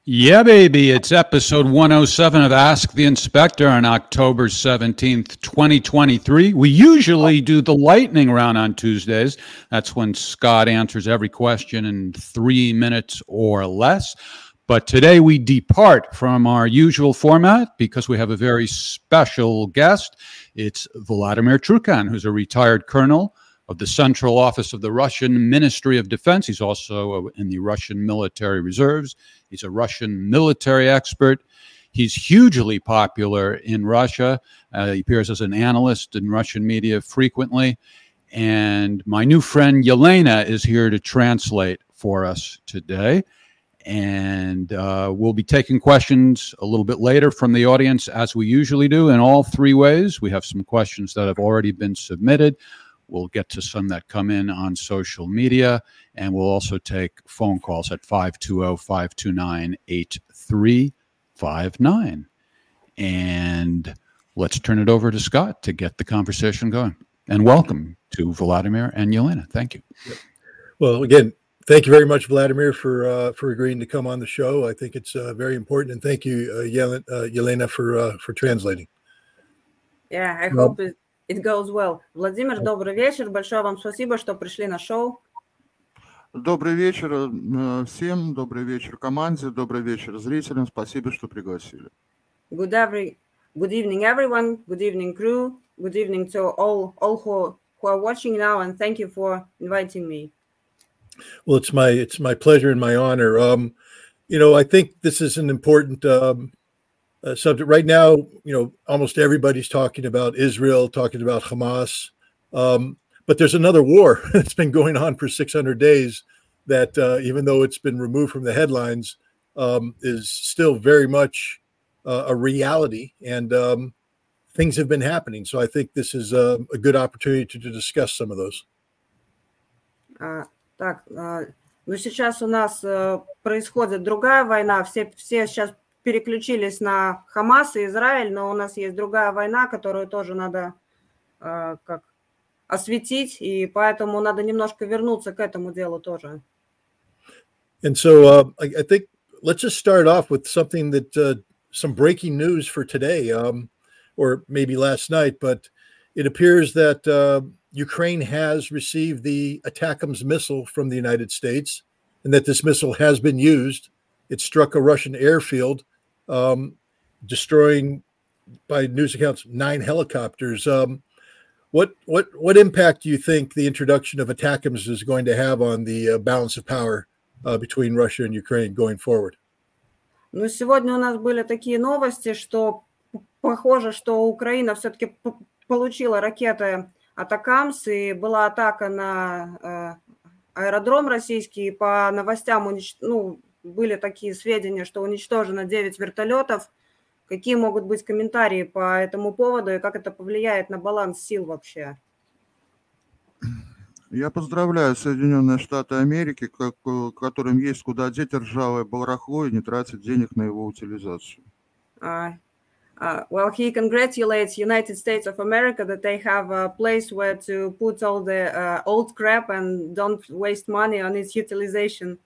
Yeah, baby. It's episode 107 of Ask the Inspector on October 17th, 2023. We usually do the lightning round on Tuesdays. That's when Scott answers every question in 3 minutes or less. But today we depart from our usual format because we have a very special guest. It's Vladimir Trukan, who's a retired colonel of the Central Office of the Russian Ministry of Defense. He's also in the Russian Military Reserves. He's a Russian military expert. He's hugely popular in Russia. He appears as an analyst in Russian media frequently. And my new friend Yelena is here to translate for us today. And we'll be taking questions a little bit later from the audience, as we usually do, in all three ways. We have some questions that have already been submitted. We'll get to some that come in on social media, and we'll also take phone calls at 520-529-8359. And let's turn it over to Scott to get the conversation going. And welcome to Vladimir and Yelena. Thank you. Well, again, thank you very much, Vladimir, for agreeing to come on the show. I think it's very important, and thank you, Yelena, for translating. Yeah, I hope it goes well. Владимир, добрый вечер. Большое вам спасибо, что пришли на шоу. Добрый вечер всем, добрый вечер команде, добрый вечер зрителям. Спасибо, что пригласили. Good evening, everyone. Good evening, crew. Good evening to all who are watching now, and thank you for inviting me. Well, it's my pleasure and my honor. I think this is an important subject right now. Almost everybody's talking about Israel, talking about Hamas, but there's another war that's been going on for 600 days that, even though it's been removed from the headlines, is still very much a reality, and things have been happening. So I think this is a good opportunity to discuss some of those. Так, сейчас у нас происходит другая война. Все сейчас переключились на Хамас и Израиль, но у нас есть другая война, которую тоже надо осветить, и поэтому надо немножко вернуться к этому делу тоже. And so I think let's just start off with something that some breaking news for today, or maybe last night, but it appears that Ukraine has received the ATACMS missile from the United States, and that this missile has been used. It struck a Russian airfield, destroying, by news accounts, 9 helicopters. What impact do you think the introduction of ATACMS is going to have on the balance of power between Russia and Ukraine going forward? Ну, сегодня у нас были такие новости, что похоже, что Украина все-таки получила ракеты Атакамс, и была атака на аэродром российский. По новостям были такие сведения, что уничтожено 9 вертолетов. Какие могут быть комментарии по этому поводу, и как это повлияет на баланс сил вообще? Я поздравляю Соединенные Штаты Америки, которым есть куда деть ржавое барахло и не тратить денег на его утилизацию. Well, he congratulates United States of America that they have a place where to put all the old crap and don't waste money on its utilization.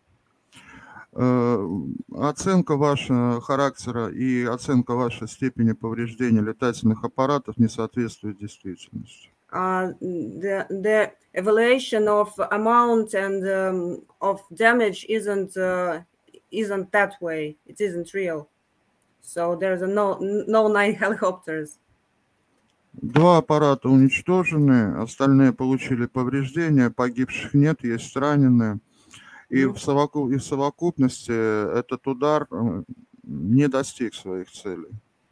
Оценка вашего характера и оценка вашей степени повреждения летательных аппаратов не соответствует действительности. The evaluation of amount and of damage isn't that way. It isn't real. So there's no 9 helicopters. 2 аппарата уничтожены, остальные получили повреждения, погибших нет, есть раненые. И в совокупности этот удар не достиг своих целей.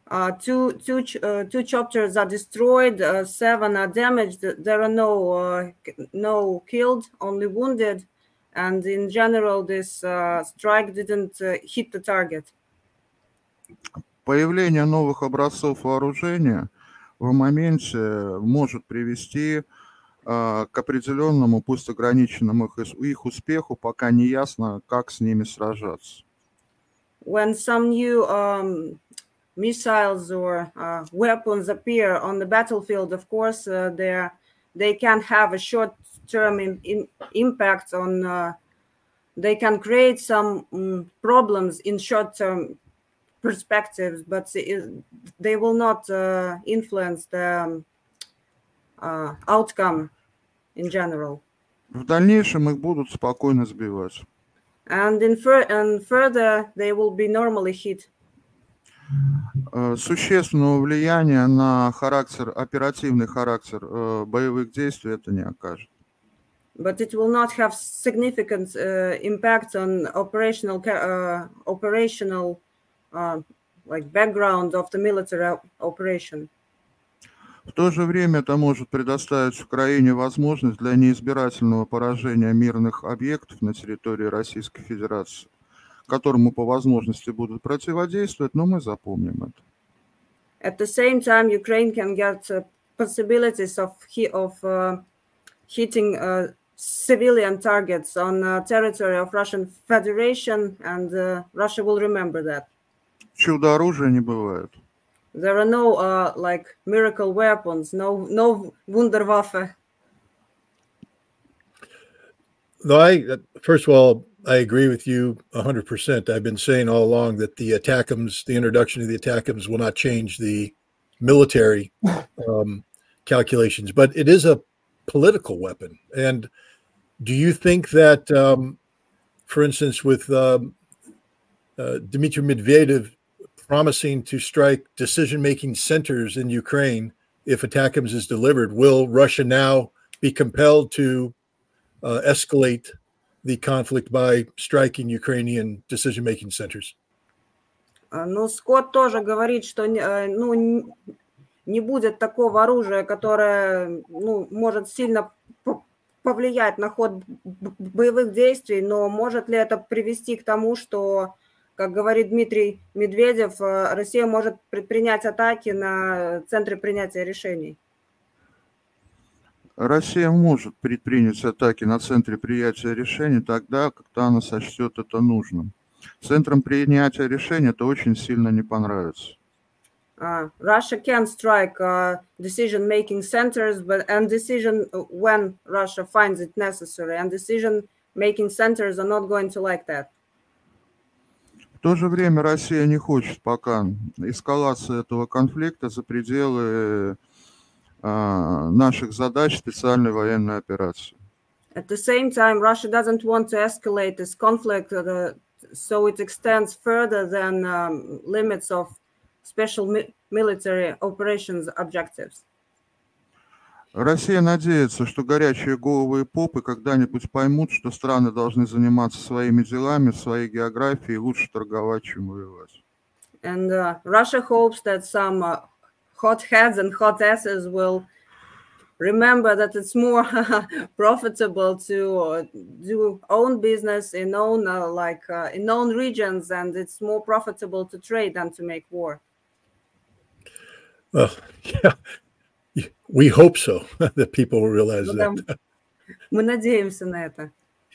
Two chopters are destroyed, 7 are damaged. There are no killed, only wounded, and in general, this strike didn't hit the target. Появление новых образцов вооружения в моменте может привести к определенному, пусть ограниченному их успеху, пока не ясно, как с ними сражаться. When some new missiles or weapons appear on the battlefield, of course, they can have a short-term impact on they can create some problems in short-term perspectives, but they will not influence the outcome in general. В дальнейшем их будут спокойно сбивать. And further, they will be normally hit. Существенного влияния на оперативный характер боевых действий это не окажет. But it will not have significant impact on operational like background of the military operation. В то же время это может предоставить Украине возможность для неизбирательного поражения мирных объектов на территории Российской Федерации, которому по возможности будут противодействовать, но мы запомним это. At the same time, Ukraine can get possibilities of hitting civilian targets on territory of Russian Federation, and Russia will remember that. Чудо-оружия не бывает. There are no like miracle weapons, no Wunderwaffe. No, first of all, I agree with you 100%. I've been saying all along that the introduction of the ATACMS will not change the military calculations, but it is a political weapon. And do you think that, for instance, with Dmitry Medvedev promising to strike decision-making centers in Ukraine if ATACMS is delivered, will Russia now be compelled to escalate the conflict by striking Ukrainian decision-making centers? Ну, Скотт тоже говорит, что не будет такого оружия, которое может сильно повлиять на ход боевых действий, но может ли это привести к тому, что, как говорит Дмитрий Медведев, Россия может предпринять атаки на центры принятия решений? Россия может предпринять атаки на центре принятия решений тогда, когда она сочтет это нужным. Центрам принятия решений это очень сильно не понравится. Russia can strike decision-making centers, and decision when Russia finds it necessary, and decision-making centers are not going to like that. В то же время Россия не хочет пока эскалации этого конфликта за пределы наших задач специальной военной операции. At the same time, Russia doesn't want to escalate this conflict so it extends further than limits of special military operations objectives. Россия надеется, что горячие головы и попы когда-нибудь поймут, что страны должны заниматься своими делами, своей географией, и лучше торговать, чем воевать. And Russia hopes that some hot heads and hot asses will remember that it's more profitable to do own business in known regions, and it's more profitable to trade than to make war. Yeah, we hope so that people will realize that. Мы надеемся на это.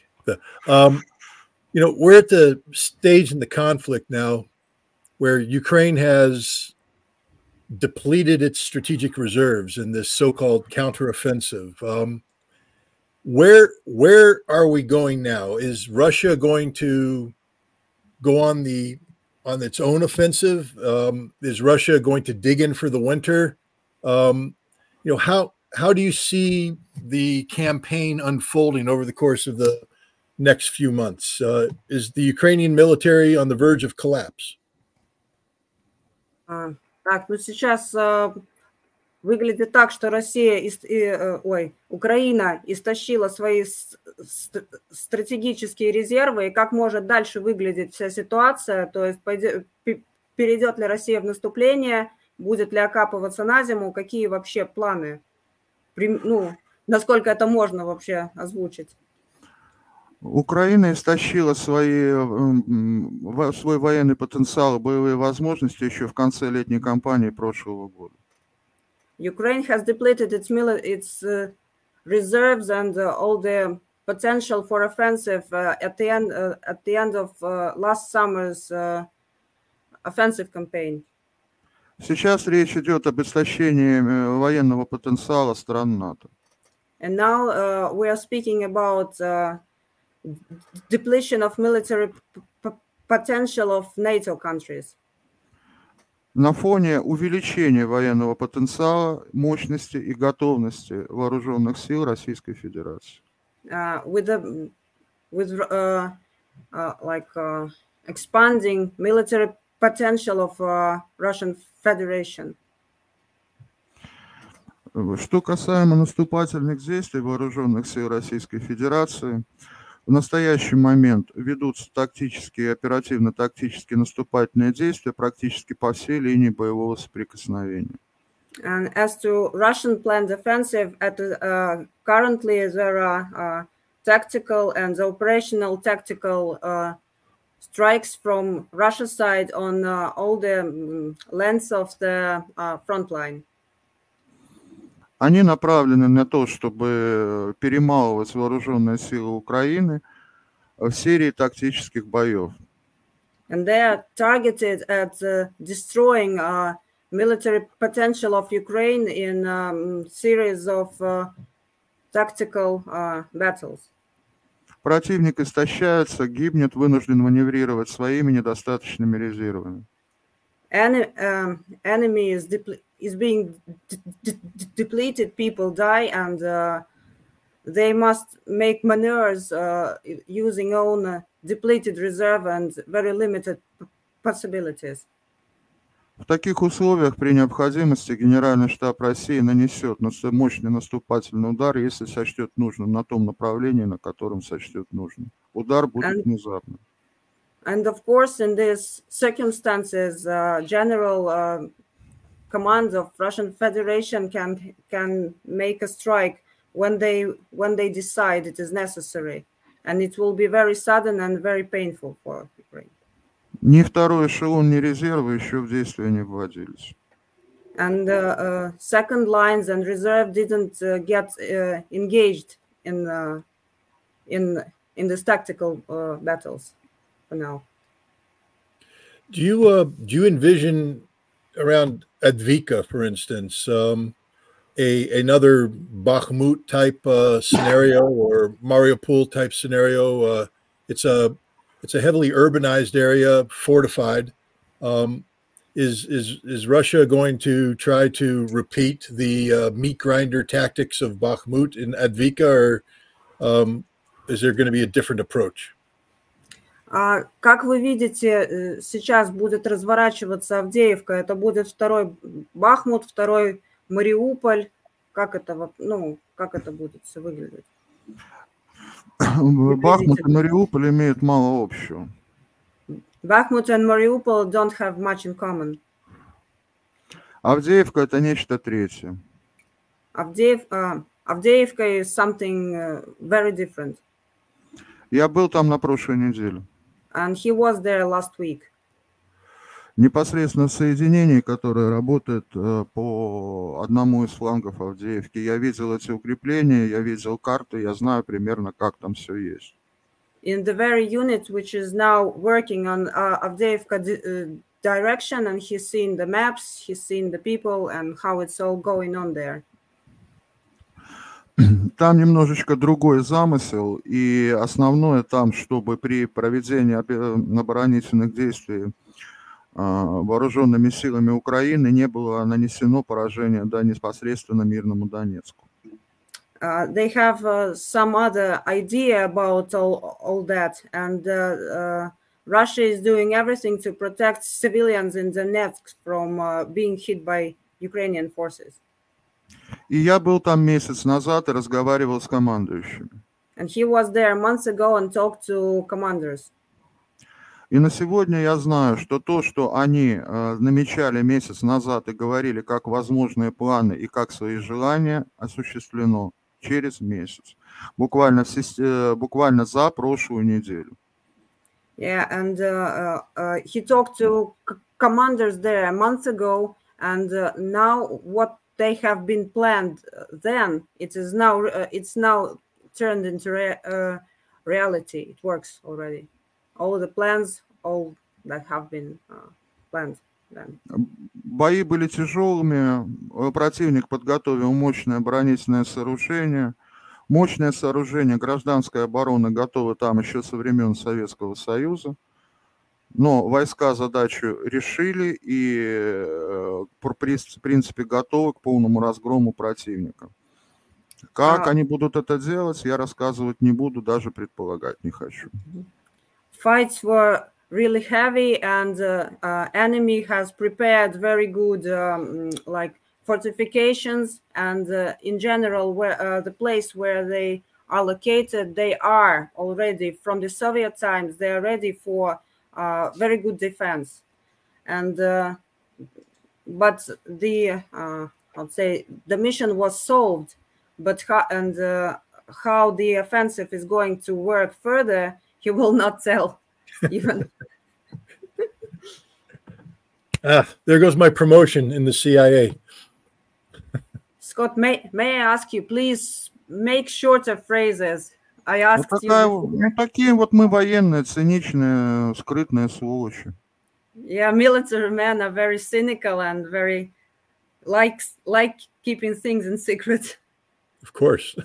We're at the stage in the conflict now where Ukraine has depleted its strategic reserves in this so-called counteroffensive. Where are we going now? Is Russia going to go on its own offensive? Is Russia going to dig in for the winter? How do you see the campaign unfolding over the course of the next few months? Is the Ukrainian military on the verge of collapse? Так, сейчас выглядит так, что Украина истощила свои стратегические резервы, и как может дальше выглядеть вся ситуация, то есть перейдет ли Россия в наступление, будет ли окапываться на зиму, какие вообще планы, насколько это можно вообще озвучить? Украина истощила свой военный потенциал и боевые возможности еще в конце летней кампании прошлого года. Ukraine has depleted its reserves and all the potential for offensive at the end of last summer's offensive campaign. Сейчас речь идет об истощении военного потенциала стран НАТО. And now we are speaking about depletion of military potential of NATO countries. На фоне увеличения военного потенциала, мощности и готовности вооруженных сил Российской Федерации. Expanding military potential of Russian Federation. Что касаемо наступательных действий вооруженных сил Российской Федерации, в настоящий момент ведутся тактические и оперативно-тактические наступательные действия практически по всей линии боевого соприкосновения. And as to Russian planned offensive, currently there are tactical and operational tactical strikes from Russia's side on all the lengths of the front line. Они направлены на то, чтобы перемалывать вооруженные силы Украины в серии тактических боев. And they are targeted at destroying military potential of Ukraine in series of tactical battles. Противник истощается, гибнет, вынужден маневрировать своими недостаточными резервами. Enemy is being depleted, people die, and they must make maneuvers using own depleted reserve and very limited possibilities. В таких условиях при необходимости Генеральный штаб России нанесет мощный наступательный удар, если сочтет нужным, на том направлении, на котором сочтет нужным. Удар будет внезапным. And of course, in these circumstances, general command of Russian Federation can make a strike when they decide it is necessary, and it will be very sudden and very painful for Ukraine. Ни второй эшелон, ни резервы еще в действие не вводились. And second lines and reserve didn't get engaged in these tactical battles for now. Do you envision around Advika, for instance, another Bakhmut type scenario or Mariupol type scenario? It's a heavily urbanized area, fortified. Is Russia going to try to repeat the meat grinder tactics of Bakhmut in Advika, or is there going to be a different approach? Как вы видите, сейчас будет разворачиваться Авдеевка. Это будет второй Бахмут, второй Мариуполь. Как это будет все выглядеть? Бахмут и Мариуполь имеют мало общего. Bakhmut and Mariupol don't have much in common. Авдеевка – это нечто третье. Авдеевка is something very different. Я был там на прошлой неделе. And he was there last week. Непосредственно в соединении, которое работает по одному из флангов Авдеевки. Я видел эти укрепления, я видел карты, я знаю примерно, как там все есть. In the very unit which is now working on Avdeevka direction, and he's seen the maps, he's seen the people and how it's all going on there. Там немножечко другой замысел, и основное там, чтобы при проведении оборонительных действий вооруженными силами Украины не было нанесено поражение непосредственно мирному Донецку. They have some other idea about all that, and Russia is doing everything to protect civilians in Donetsk from being hit by Ukrainian forces. И я был там месяц назад и разговаривал с командующими. And he was there months ago and talked to commanders. И на сегодня я знаю, что то, что они намечали месяц назад и говорили как возможные планы и как свои желания, осуществлено через месяц, буквально за прошлую неделю. Yeah, and he talked to commanders there a month ago, and now what they have been planned then, it's now turned into reality. It works already. All the plans, all that have been planned then. Бои были тяжелыми, противник подготовил мощное оборонительное сооружение, Мощное сооружение гражданской обороны готово там еще со времен Советского Союза. Но войска задачу решили и, в принципе, готовы к полному разгрому противника. Как они будут это делать, я рассказывать не буду, даже предполагать не хочу. Fights were really heavy, and enemy has prepared very good like fortifications, and in general, where the place where they are located, they are already from the Soviet times. They are ready for very good defense, and but the I'd say the mission was solved, but how the offensive is going to work further, he will not tell even. There goes my promotion in the CIA. Scott, may I ask you, please make shorter phrases? I asked you before. Такие вот мы военные, циничные, скрытные сволочи. Yeah, military men are very cynical and very like keeping things in secret. Of course.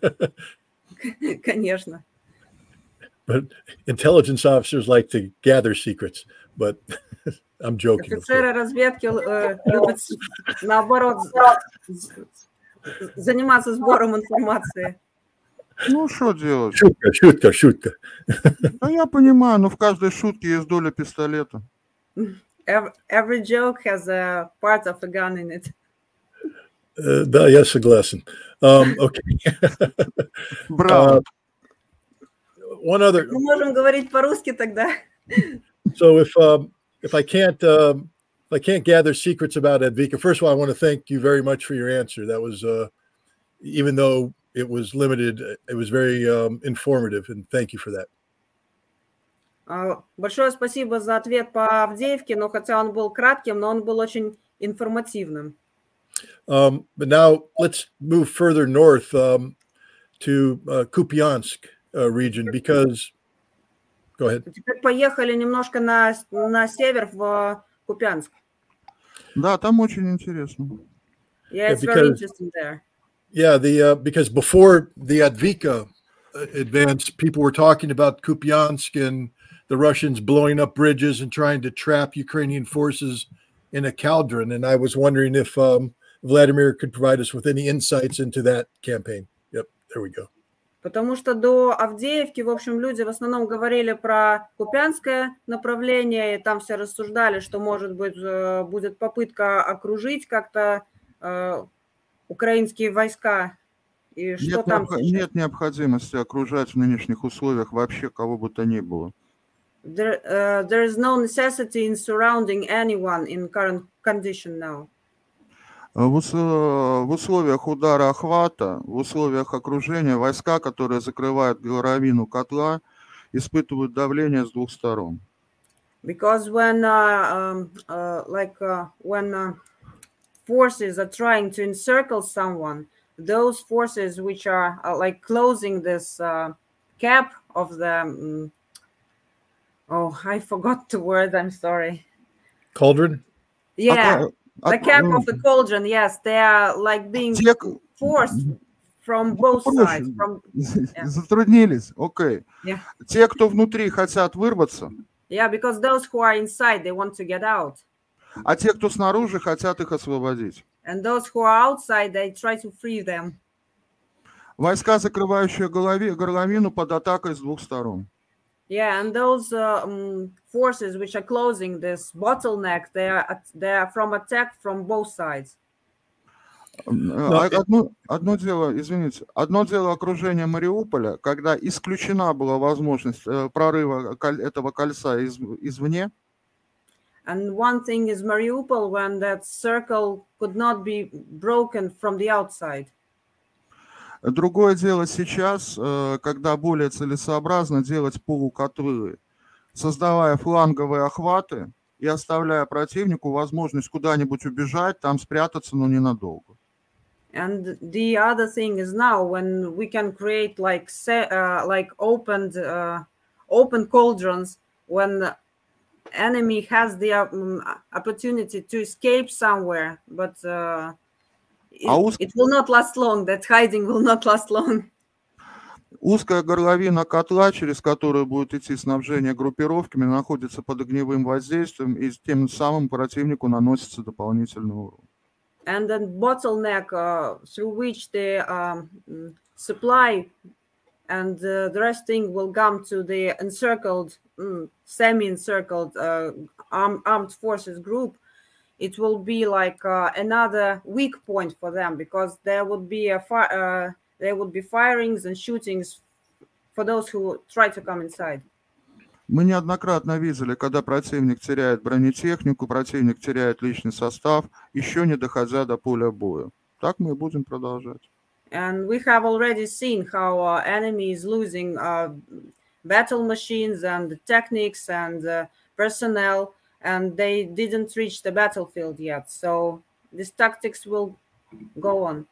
Конечно. But intelligence officers like to gather secrets, but I'm joking. Офицеры разведки любят, наоборот, заниматься сбором информации. Ну, что делать? Шутка. Да я понимаю, но в каждой шутке есть доля пистолета. Every joke has a part of a gun in it. Да, я согласен. Okay. Браво. One other. Мы можем говорить по-русски тогда. So if I can't gather secrets about Advika, first of all, I want to thank you very much for your answer. That was even though it was limited, it was very informative, and thank you for that. Большое спасибо за ответ по Авдеевке, но хотя он был кратким, но он был очень информативным. But now let's move further north to Kupiansk region, because go ahead. Теперь поехали немножко на север в Купянск. Да, там очень интересно. Yeah, it's very interesting there. Yeah, because before the Advika advance, people were talking about Kupiansk and the Russians blowing up bridges and trying to trap Ukrainian forces in a cauldron. And I was wondering if Vladimir could provide us with any insights into that campaign. Yep, there we go. Потому что до Авдеевки, в общем, люди в основном говорили про Купянское направление, и там все рассуждали, что, может быть, будет попытка окружить как-то украинские войска. И что там сейчас? Нет необходимости окружать в нынешних условиях вообще кого бы то ни было. There is no necessity in surrounding anyone in current condition now. В условиях удара охвата, в условиях окружения войска, которые закрывают горловину котла, испытывают давление с двух сторон. Because when forces are trying to encircle someone, those forces which are like closing this cap of the I forgot the word, I'm sorry. Cauldron? Yeah. The cap of the cauldron, yes, they are like being forced from both sides. Затруднились, окей. Yeah. Те, кто внутри, хотят вырваться. Yeah, because those who are inside, they want to get out. А те, кто снаружи, хотят их освободить. And those who are outside, they try to free them. Войска, закрывающие горловину, под атакой с двух сторон. Yeah, and those forces which are closing this bottleneck, they are from attack from both sides. Одно дело окружения Мариуполя, когда исключена была возможность прорыва этого кольца извне. And one thing is Mariupol, when that circle could not be broken from the outside. Другое дело сейчас, когда более целесообразно делать полукотлы, создавая фланговые охваты и оставляя противнику возможность куда-нибудь убежать, там спрятаться, но ненадолго. And the other thing is now when we can create like open cauldrons, when the enemy has the opportunity to escape somewhere, but it will not last long. That hiding will not last long. Узкая горловина котла, через которую будет идти снабжение группировками, находится под огневым воздействием, и тем самым противнику наносится дополнительный урон. And then bottleneck through which the supply and the rest thing will come to the encircled, semi-encircled armed forces group. It will be like another weak point for them, because there would be firings and shootings for those who try to come inside. Мы неоднократно видели, когда противник теряет бронетехнику, противник теряет личный состав, еще не доходя до поля боя. Так мы и будем продолжать. And we have already seen how our enemy is losing battle machines and techniques and personnel, and they didn't reach the battlefield yet. So these tactics will go on.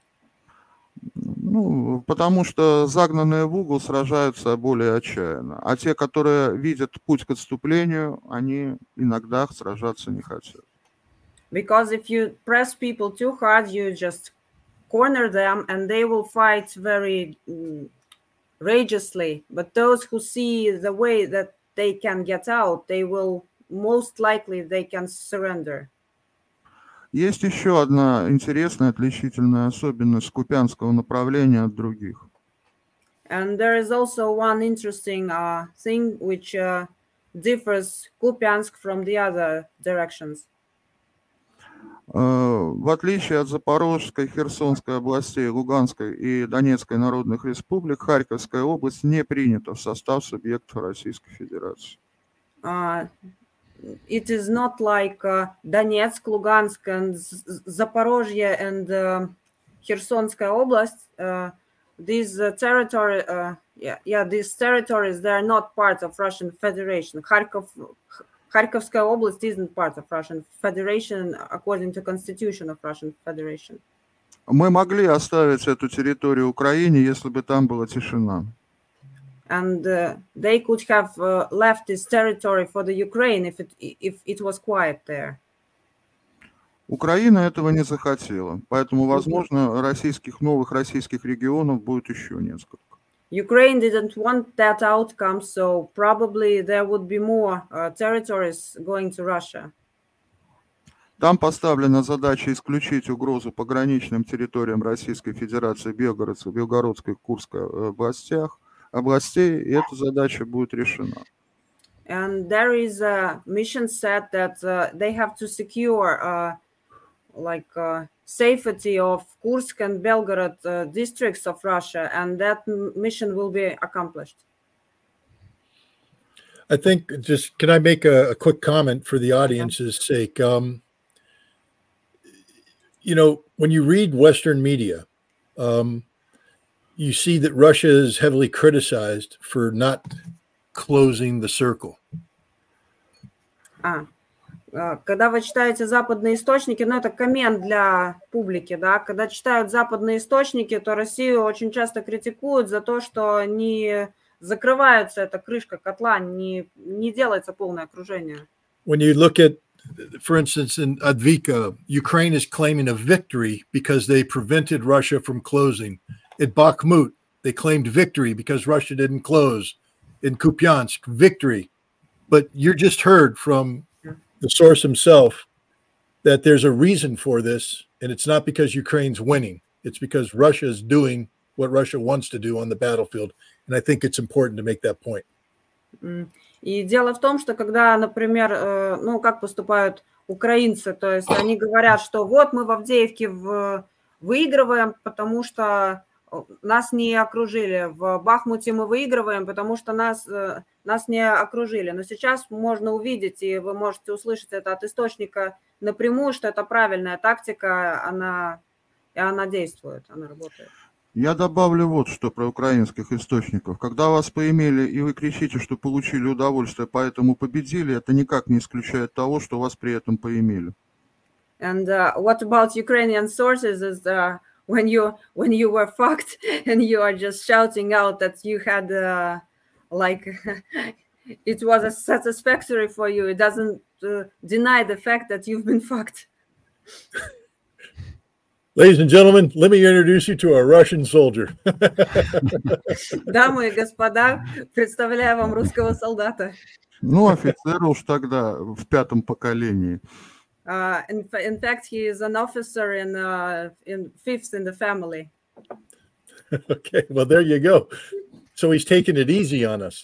Ну, потому что загнанные в угол сражаются более отчаянно, а те, которые видят путь к отступлению, они иногда сражаться не хотят. Because if you press people too hard, you just corner them and they will fight very rageously. But those who see the way that they can get out, they will most likely they can surrender. Есть еще одна интересная отличительная особенность купянского направления от других. And there is also one interesting thing which differs Kupiansk from the other directions. В отличие от Запорожской, Херсонской областей, Луганской и Донецкой народных республик, Харьковская область не принята в состав субъектов Российской Федерации. It is not like Donetsk, Lugansk, and Zaporozhye and Khersonskaya Oblast. These these territories, they are not part of Russian Federation. Kharkovskaya Oblast isn't part of Russian Federation according to Constitution of Russian Federation. Мы могли оставить эту территорию Украине, если бы там была тишина. And they could have left this territory for the Ukraine if it was quiet there. Украина этого не захотела, поэтому, возможно, новых российских регионов будет еще несколько. Ukraine didn't want that outcome, so probably there would be more territories going to Russia. Там поставлена задача исключить угрозу пограничным территориям Российской Федерации Белгородской и Курской областей, и эта задача будет решена. And there is a mission set that they have to secure safety of Kursk and Belgorod districts of Russia, and that mission will be accomplished. I think can I make a quick comment for the audience's sake? When you read Western media, you see that Russia is heavily criticized for not closing the circle. Когда вы читаете западные источники, это коммент для публики, да, когда читают западные источники, то Россию очень часто критикуют за то, что не закрывается эта крышка котла, не делается полное окружение. When you look at, for instance, in Advika, Ukraine is claiming a victory because they prevented Russia from closing. At Bakhmut, they claimed victory because Russia didn't close. In Kupiansk, victory. But you just heard from the source himself that there's a reason for this, and it's not because Ukraine's winning. It's because Russia is doing what Russia wants to do on the battlefield. And I think it's important to make that point. И дело в том, что когда, например, как поступают украинцы, то есть они говорят, что вот мы в Авдеевке выигрываем, потому что нас не окружили. В Бахмуте мы выигрываем, потому что нас не окружили. Но сейчас можно увидеть, и вы можете услышать это от источника напрямую, что это правильная тактика, она действует, она работает. Я добавлю вот что про украинских источников. Когда вас поимели, и вы кричите, что получили удовольствие, поэтому победили, это никак не исключает того, что вас при этом поимели. And what about Ukrainian sources is when you were fucked and you are just shouting out that you had it was satisfactory for you. It doesn't deny the fact that you've been fucked. Ladies and gentlemen, let me introduce you to a Russian soldier. Дамы и господа, представляю вам русского солдата. Ну, офицер уж тогда в 5-м поколении. In fact, he is an officer in fifth in the family. Okay, well, there you go. So he's taking it easy on us.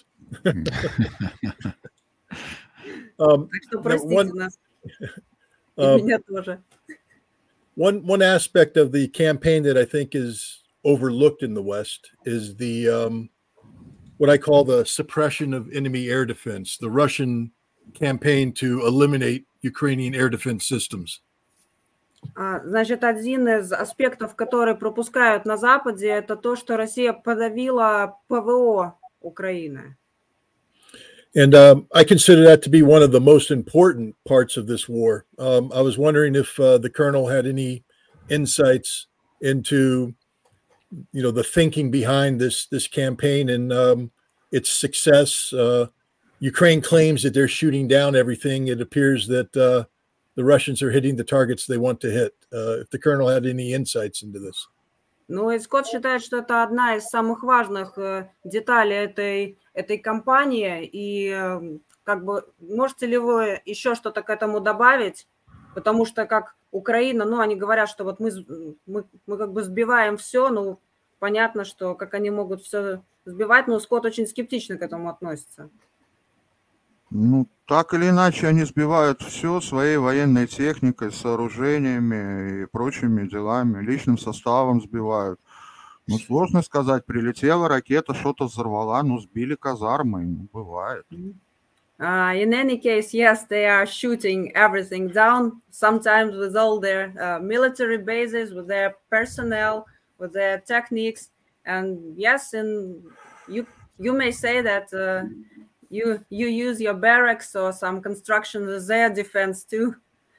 Так что простите нас. И меня тоже. One aspect of the campaign that I think is overlooked in the West is the what I call the suppression of enemy air defense, the Russian campaign to eliminate Ukrainian air defense systems. Значит, один из аспектов, которые пропускают на Западе, это то, что Россия подавила ПВО Украины. And I consider that to be one of the most important parts of this war. I was wondering if the colonel had any insights into, the thinking behind this campaign and its success. Ukraine claims that they're shooting down everything. It appears that the Russians are hitting the targets they want to hit. If the colonel had any insights into this. Ну и Скотт считает, что это одна из самых важных деталей этой кампании. И как бы можете ли вы еще что-то к этому добавить? Потому что как Украина, они говорят, что вот мы как бы сбиваем все, понятно, что как они могут все сбивать, но Скотт очень скептично к этому относится. Ну, так или иначе, они сбивают все своей военной техникой, сооружениями и прочими делами, личным составом сбивают. Ну, сложно сказать, прилетела ракета, что-то взорвала, сбили казармы, бывает. In any case, yes, they are shooting everything down, sometimes with all their military bases, with their personnel, with their techniques. And yes, you may say that you use your barracks or some construction as air defense too.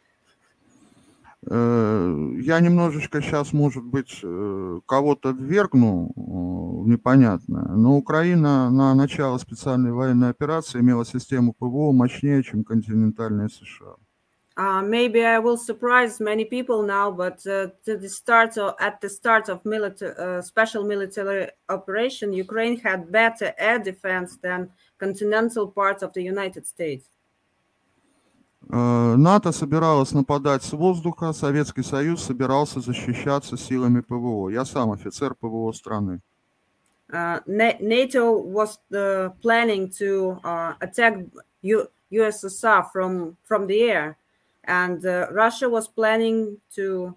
Я немножечко сейчас, может быть, кого-то ввергну в непонятное, но Украина на начало специальной военной операции имела систему ПВО мощнее, чем континентальная США. Maybe I will surprise many people now, but at the start of special military operation, Ukraine had better air defense than continental parts of the United States. НАТО собиралось нападать с воздуха, Советский Союз собирался защищаться силами ПВО. Я сам офицер ПВО страны. NATO was planning to attack USSR from the air, and Russia was planning to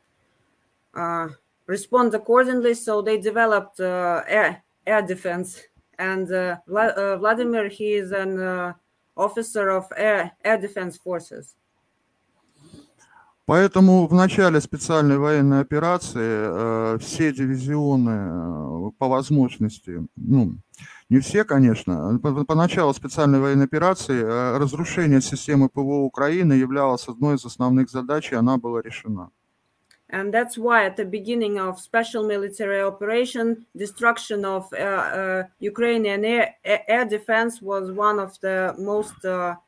respond accordingly, so they developed air defense. And Vladimir, he is an officer of air defense forces. Поэтому в начале специальной военной операции все дивизионы по возможности, не все, конечно, по началу специальной военной операции разрушение системы ПВО Украины являлось одной из основных задач, и она была решена. And that's why at the beginning of special military operation, destruction of Ukrainian air defense was one of the most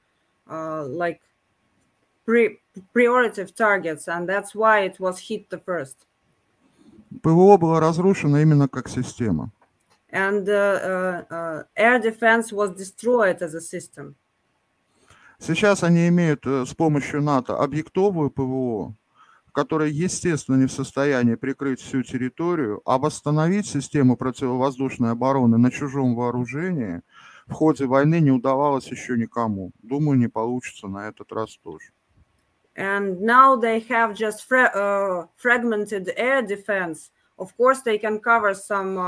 prioritative targets, and that's why it was hit the first. ПВО было разрушено именно как система. And air defense was destroyed as a system. Сейчас они имеют с помощью НАТО объектовую ПВО, которая, естественно, не в состоянии прикрыть всю территорию, а восстановить систему противовоздушной обороны на чужом вооружении в ходе войны не удавалось еще никому. Думаю, не получится на этот раз тоже. And now they have just fragmented air defense. Of course, they can cover some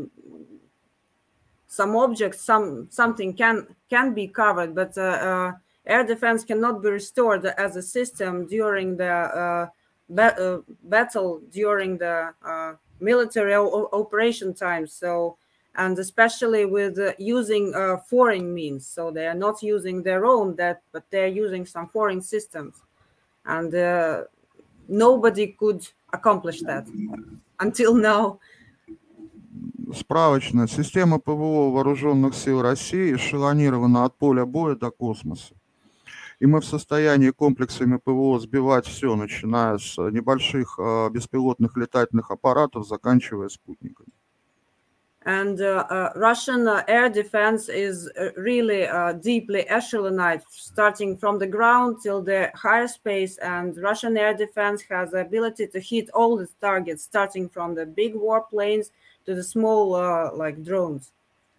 objects, something can be covered, but air defense cannot be restored as a system during the battle, during the military operation times. So, and especially with using foreign means. So they are not using their own, but they're using some foreign systems. And nobody could accomplish that until now. Справочно. Система ПВО Вооруженных сил России эшелонирована от поля боя до космоса. и мы в состоянии комплексами ПВО сбивать все, начиная с небольших беспилотных летательных аппаратов, заканчивая спутниками. And Russian air defense is really deeply echelonized, starting from the ground till the higher space. And Russian air defense has the ability to hit all the targets, starting from the big warplanes to the small, like drones.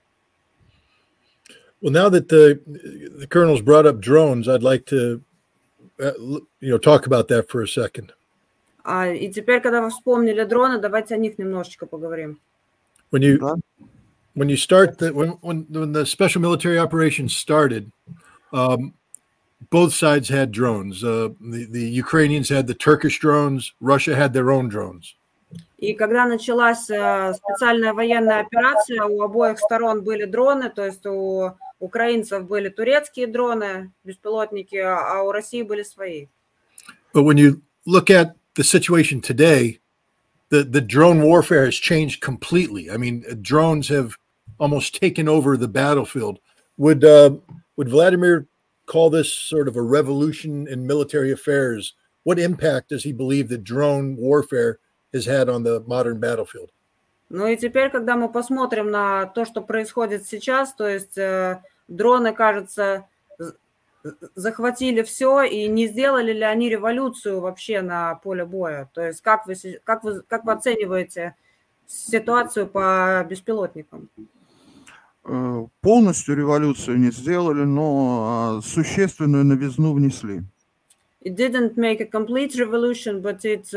Well, now that the colonel's brought up drones, I'd like to talk about that for a second. И теперь, когда вы вспомнили дроны, давайте о них немножечко поговорим. When you start when the special military operation started, both sides had drones. The Ukrainians had the Turkish drones. Russia had their own drones. И когда началась специальная военная операция, у обоих сторон были дроны, то есть у украинцев были турецкие дроны, беспилотники, а у России были свои. But when you look at the situation today, the drone warfare has changed completely. I mean, drones have almost taken over the battlefield. Would Vladimir call this sort of a revolution in military affairs? What impact does he believe that drone warfare has had on the modern battlefield? Ну и теперь, когда мы посмотрим на то, что происходит сейчас, то есть дроны, кажется, захватили все, и не сделали ли они революцию вообще на поле боя? То есть как вы оцениваете ситуацию по беспилотникам? Полностью революцию не сделали, но существенную новизну внесли. It didn't make a complete revolution, but it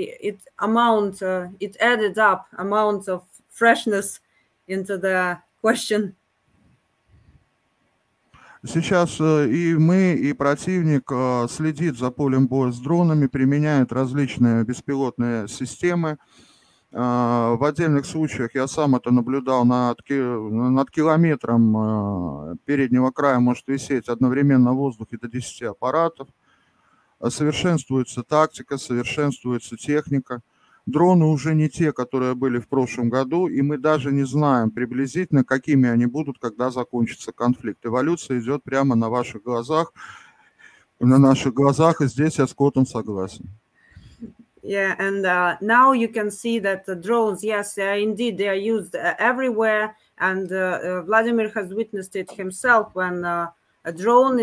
added up amount of freshness into the question. Сейчас и мы, и противник следит за полем боя с дронами, применяет различные беспилотные системы. В отдельных случаях я сам это наблюдал, над километром переднего края может висеть одновременно в воздухе до 10 аппаратов. Совершенствуется тактика, совершенствуется техника. Дроны уже не те, которые были в прошлом году, и мы даже не знаем приблизительно, какими они будут, когда закончится конфликт. Эволюция идет прямо на ваших глазах, и здесь я с Котом согласен. Yeah, and now you can see that the drones, yes, they are used everywhere, and Vladimir has witnessed it himself. When a drone,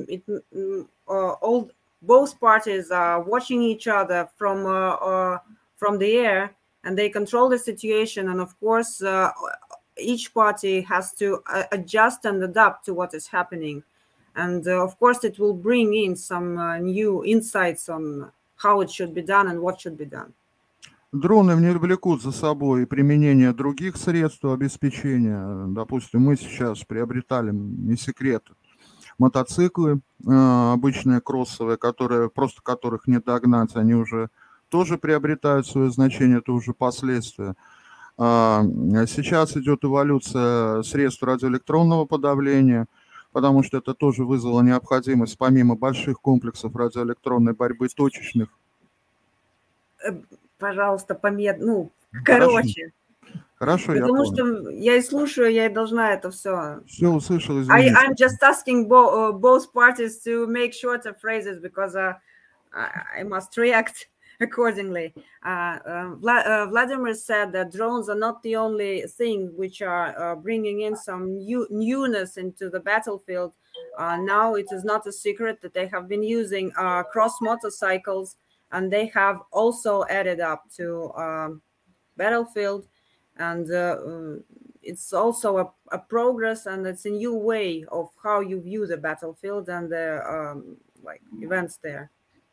both parties are watching each other from the air, and they control the situation. And of course, each party has to adjust and adapt to what is happening. And of course, it will bring in some new insights on how it should be done and what should be done. Дроны не влекут за собой применение других средств обеспечения. Допустим, мы сейчас приобретали, не секрет, мотоциклы, обычные кроссовые, которых не догнать, они уже тоже приобретают свое значение, это уже последствия. Сейчас идет эволюция средств радиоэлектронного подавления, потому что это тоже вызвало необходимость, помимо больших комплексов радиоэлектронной борьбы точечных. Пожалуйста, короче. Хорошо, потому что я и слушаю, я и должна это все. Все услышал, извините. I'm just asking both parties to make shorter phrases because I must react accordingly. Vladimir said that drones are not the only thing which are bringing in some newness into the battlefield. Now it is not a secret that they have been using cross motorcycles, and they have also added up to battlefield. And it's also a progress, and it's a new way of how you view the battlefield and the events there.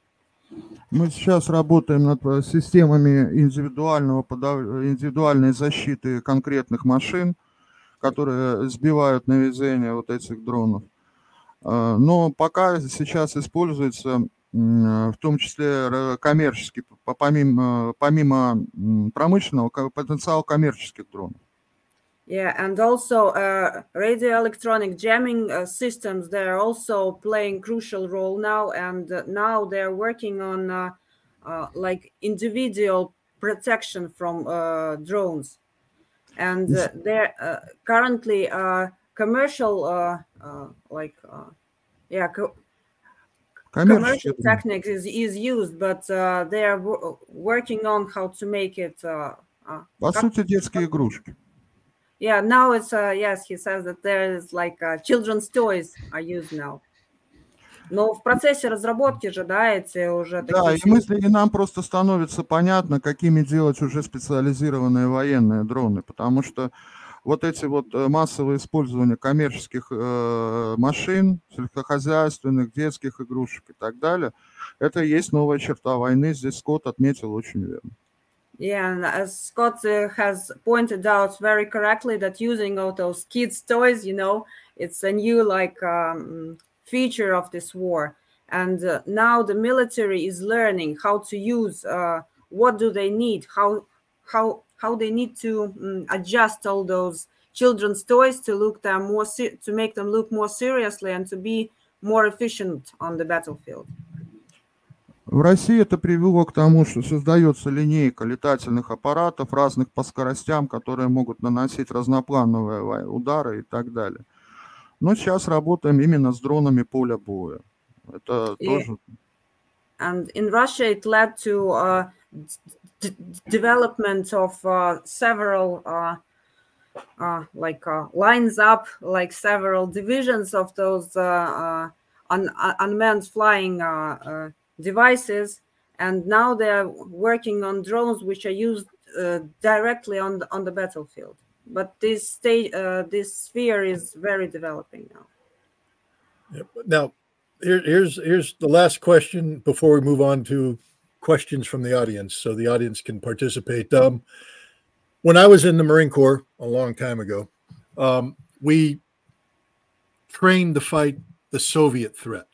Мы сейчас работаем над системами индивидуальной защиты конкретных машин, которые сбивают наведение вот этих дронов. Но пока сейчас используется в том числе коммерческий, помимо промышленного, потенциал коммерческих дронов. Yeah, and also radio electronic jamming systems, they're also playing crucial role now, and now they're working on individual protection from drones. And they're currently commercial Коммерческие commercial дроны. techniques is used, but they are working on how to make it. По как- сути, детские игрушки. Yeah, now it's yes, he says that there is like children's toys are used now. Но в процессе разработки же, да, эти уже Да, такие и нам просто становится понятно, какими делать уже специализированные военные дроны, потому что вот эти вот массовое использование коммерческих машин, сельскохозяйственных, детских игрушек и так далее, это и есть новая черта войны, здесь Скотт отметил очень верно. Yeah, and as Scott has pointed out very correctly, that using all those kids' toys, it's a new feature of this war. And now the military is learning how to use. What do they need? How they need to adjust all those children's toys to look them to make them look more seriously and to be more efficient on the battlefield. В России это привело к тому, что создается линейка летательных аппаратов разных по скоростям, которые могут наносить разноплановые удары и так далее. Но сейчас работаем именно с дронами поля боя. Это тоже... And in Russia, it led to development of several lines up, like several divisions of those unmanned flying devices, and now they are working on drones which are used directly on the battlefield. But this sphere is very developing now. Yep. Now, here's the last question before we move on to questions from the audience, so the audience can participate. When I was in the Marine Corps a long time ago, we trained to fight the Soviet threat.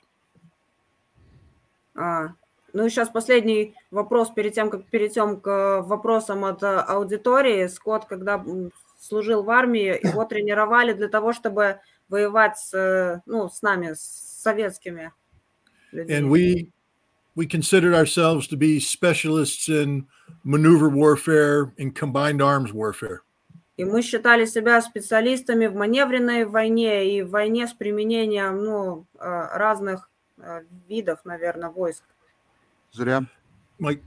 Ну, сейчас последний вопрос перед тем, как перейдем к вопросам от аудитории. Скотт, когда служил в армии, его тренировали для того, чтобы воевать с нами, с советскими людьми. And we considered ourselves to be specialists in maneuver warfare and combined arms warfare. И мы считали себя специалистами в маневренной войне и в войне с применением разных видов, наверное, войск. Зря. What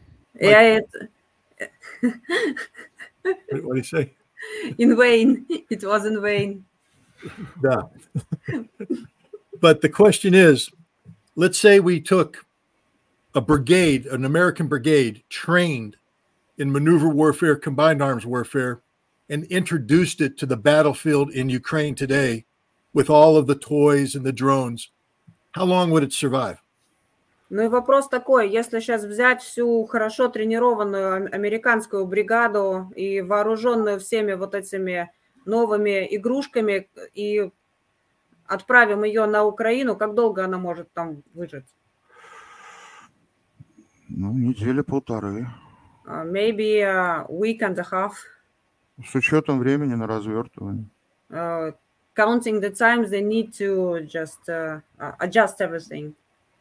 do you say? In vain. It was in vain. Yeah. But the question is, let's say we took a brigade, an American brigade, trained in maneuver warfare, combined arms warfare, and introduced it to the battlefield in Ukraine today with all of the toys and the drones. How long would it survive? Ну и вопрос такой, если сейчас взять всю хорошо тренированную американскую бригаду и вооруженную всеми вот этими новыми игрушками и отправим ее на Украину, как долго она может там выжить? Ну, недели-полторы. Maybe a week and a half. С учетом времени на развертывание. Counting the times they need to just adjust everything.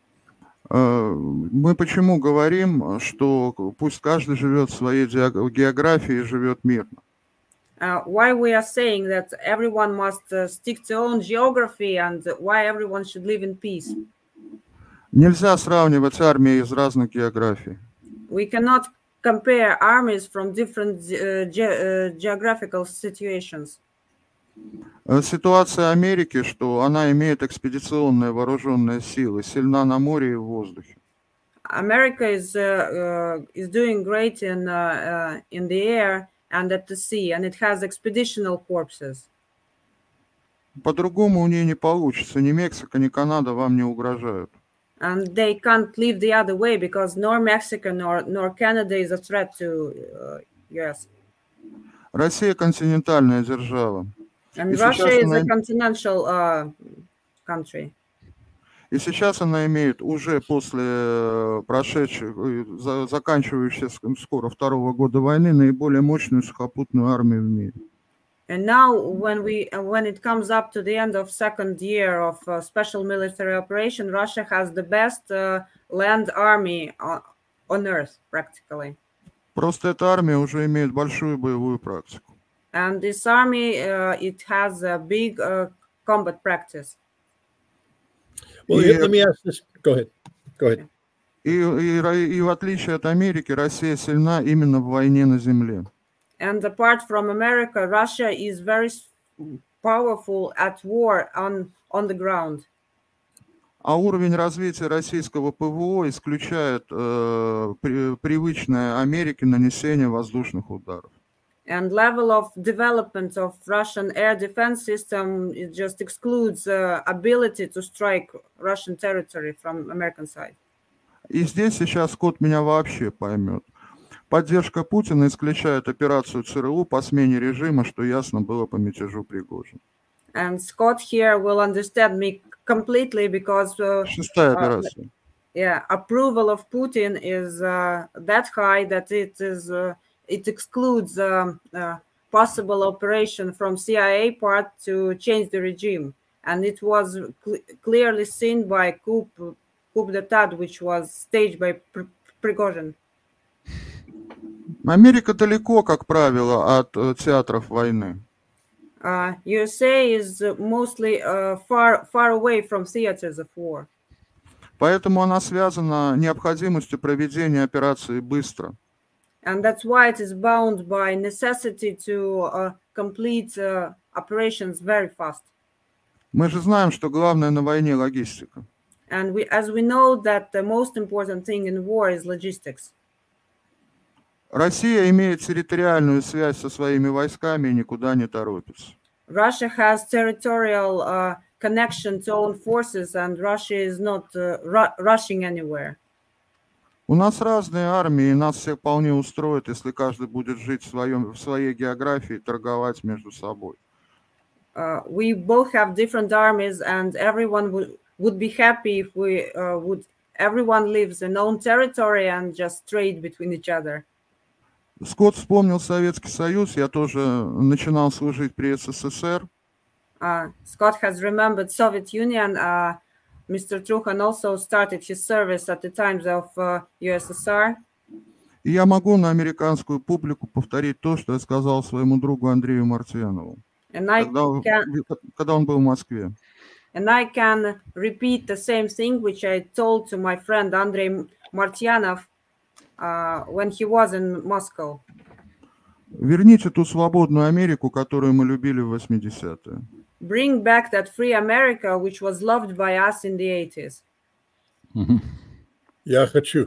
Мы почему говорим, что пусть каждый живет в своей географии и живет мирно? Why we are saying that everyone must stick to own geography and why everyone should live in peace? Нельзя сравнивать армии из разных географий. We cannot compare armies from different geographical situations. Ситуация Америки, что она имеет экспедиционные вооруженные силы, сильна на море и в воздухе. America is doing great in the air and at the sea, and it has expeditional corpses. По-другому у нее не получится. Ни Мексика, ни Канада вам не угрожают. And they can't live the other way because nor Mexico nor Canada is a threat to US. Россия континентальная держава. And Russia is a continental country. И сейчас она имеет уже после прошедшего, заканчивающейся скоро второго года войны наиболее мощную сухопутную армию в мире. And now, when it comes up to the end of second year of special military operation, Russia has the best land army on earth, practically. Просто эта армия уже имеет большую боевую практику. And this army, it has a big combat practice. Well, let me ask this. Go ahead. Go ahead. И в отличие от Америки, Россия сильна именно в войне на земле. And apart from America, Russia is very powerful at war on the ground. А уровень развития российского ПВО исключает привычное Америке нанесение воздушных ударов. And level of development of Russian air defense system, it just excludes ability to strike Russian territory from American side. И здесь сейчас Скотт меня вообще поймет. Поддержка Путина исключает операцию ЦРУ по смене режима, что ясно было по мятежу Пригожина. And Scott here will understand me completely because Шестая операция. Approval of Putin is that high that it excludes possible operation from CIA part to change the regime, and it was clearly seen by coup d'état, which was staged by Prigozhin. Америка далеко, как правило, от театров войны. USA is mostly far away from theaters of war. Поэтому она связана необходимостью проведения операции быстро. And that's why it is bound by necessity to complete operations very fast. Мы же знаем, что главное на войне логистика. And as we know that the most important thing in war is logistics. Россия имеет территориальную связь со своими войсками и никуда не торопится. Russia has territorial connection to own forces, and Russia is not rushing anywhere. У нас разные армии, и нас всех вполне устроит, если каждый будет жить в своей географии и торговать между собой. We both have different armies, and everyone would be happy if everyone lives in own territory and just trade between each other. Скотт вспомнил Советский Союз, я тоже начинал служить при СССР. Scott has remembered Soviet Union. Mr. Trukhan also started his service at the times of USSR. И я могу на американскую публику повторить то, что я сказал своему другу Андрею Мартьянову, когда он был в Москве. And I can repeat the same thing which I told to my friend Andrei Martyanov when he was in Moscow. Верните ту свободную Америку, которую мы любили в 80-е. Bring back that free America which was loved by us in the 80s. Я хочу.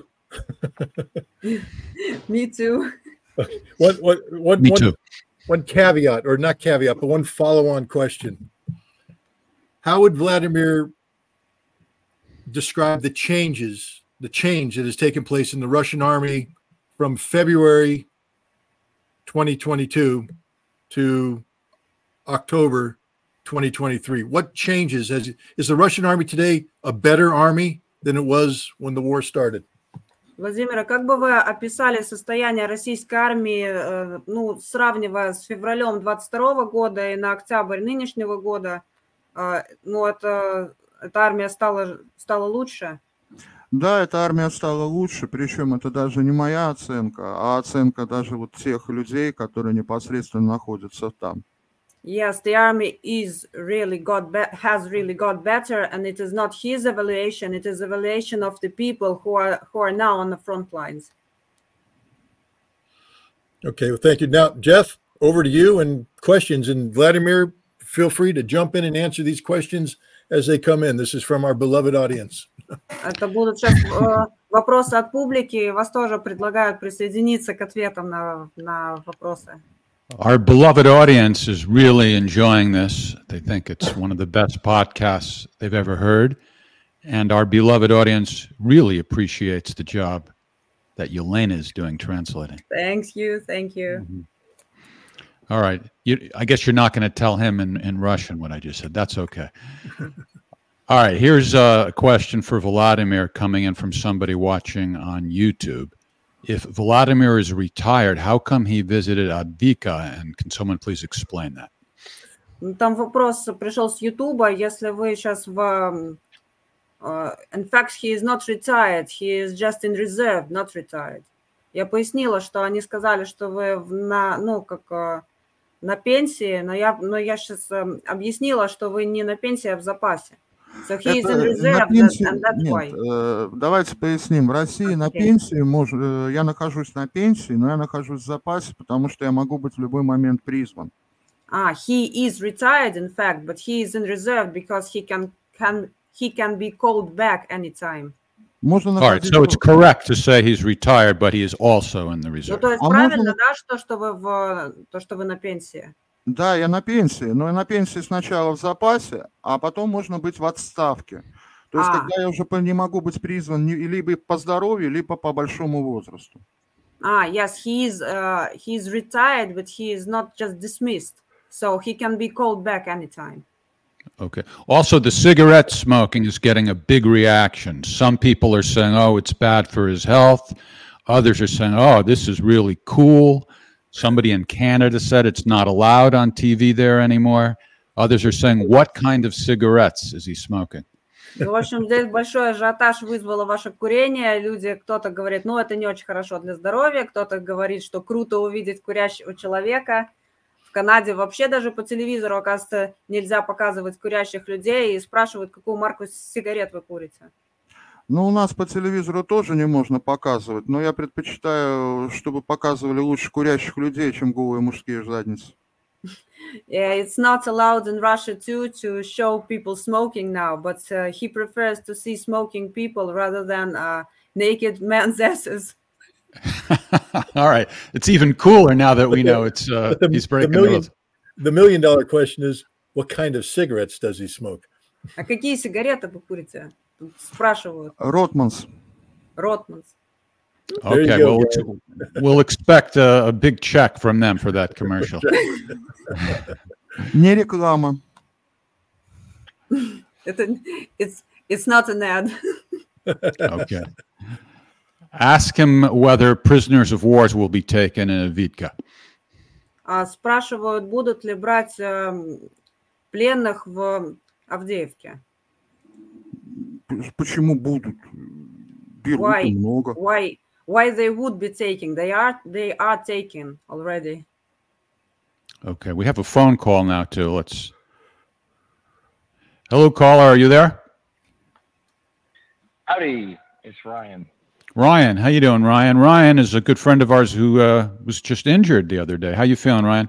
Me too. Me too. One caveat, or not caveat, but one follow-on question. How would Vladimir describe the change that has taken place in the Russian army from February 2022 to October 2023? What changes? Is the Russian army today a better army than it was when the war started? Владимир, как бы вы описали состояние российской армии, сравнивая с февралем 22 года и на октябрь нынешнего года? Эта армия стала лучше? Да, эта армия стала лучше, причем это даже не моя оценка, а оценка даже вот тех людей, которые непосредственно находятся там. Yes, the army has really got better, and it is not his evaluation; it is evaluation of the people who are now on the front lines. Okay, well, thank you. Now, Jeff, over to you and questions. And Vladimir, feel free to jump in and answer these questions as they come in. This is from our beloved audience. Это будут сейчас вопросы от публики. Вас тоже предлагают присоединиться к ответам на вопросы. Our beloved audience is really enjoying this. They think it's one of the best podcasts they've ever heard. And our beloved audience really appreciates the job that Yelena is doing translating. Thank you. Mm-hmm. All right. I guess you're not going to tell him in Russian what I just said. That's okay. All right. Here's a question for Vladimir coming in from somebody watching on YouTube. If Vladimir is retired, how come he visited Advika? And can someone please explain that? Там вопрос пришел с Ютуба. Если вы сейчас in fact, he is not retired. He is just in reserve, not retired. Я пояснила, что они сказали, что вы на пенсии, но я сейчас объяснила, что вы не на пенсии, а в запасе. So he is in Это на reserve, пенсии and that's нет, why. давайте поясним. В России на Okay. пенсии я нахожусь на пенсии, но я нахожусь в запасе, потому что я могу быть в любой момент призван. He is retired, in fact, but he is in reserve because he can be called back anytime. Можно All right, so it's correct to say he's retired, but he is also in the Ну, reserve. то есть А правильно, можно да, что вы на пенсии? Да, я на пенсии, но я на пенсии сначала в запасе, а потом можно быть в отставке. То есть, А, когда я уже не могу быть призван либо по здоровью, либо по большому возрасту. yes, he's retired, but he is not just dismissed, so he can be called back anytime. Okay. Also, the cigarette smoking is getting a big reaction. Some people are saying, oh, it's bad for his health. Others are saying, oh, this is really cool. Somebody in Canada said it's not allowed on TV there anymore. Others are saying, what kind of cigarettes is he smoking? Ну, в общем, здесь большой ажиотаж вызвало ваше курение. Кто-то говорит, ну, это не очень хорошо для здоровья, кто-то говорит, что круто увидеть курящего человека. В Канаде вообще даже по телевизору, оказывается, нельзя показывать курящих людей и спрашивают, какую марку сигарет вы курите. Ну, у нас по телевизору тоже не можно показывать, но я предпочитаю, чтобы показывали лучше курящих людей, чем голые мужские задницы. Yeah, it's not allowed in Russia too to show people smoking now, but he prefers to see smoking people rather than naked men's asses. All right. It's even cooler now that we know it's he's breaking the rules. The $1 million question is, what kind of cigarettes does he smoke? А какие сигареты вы курите? Тут спрашивают. Ротманс. Ротманс. Okay, well, we'll expect a big check from them for that commercial. Не реклама. It's not an ad. Okay. Ask him whether prisoners of war will be taken in Avitka. Спрашивают, будут ли брать пленных в Авдеевке. Почему будут? Берут и много. Why they would be taking? They are taken already. Okay, we have a phone call now too. Let's. Hello, caller. Are you there? Howdy, it's Ryan. Ryan, how you doing, Ryan? Ryan is a good friend of ours who was just injured the other day. How you feeling, Ryan?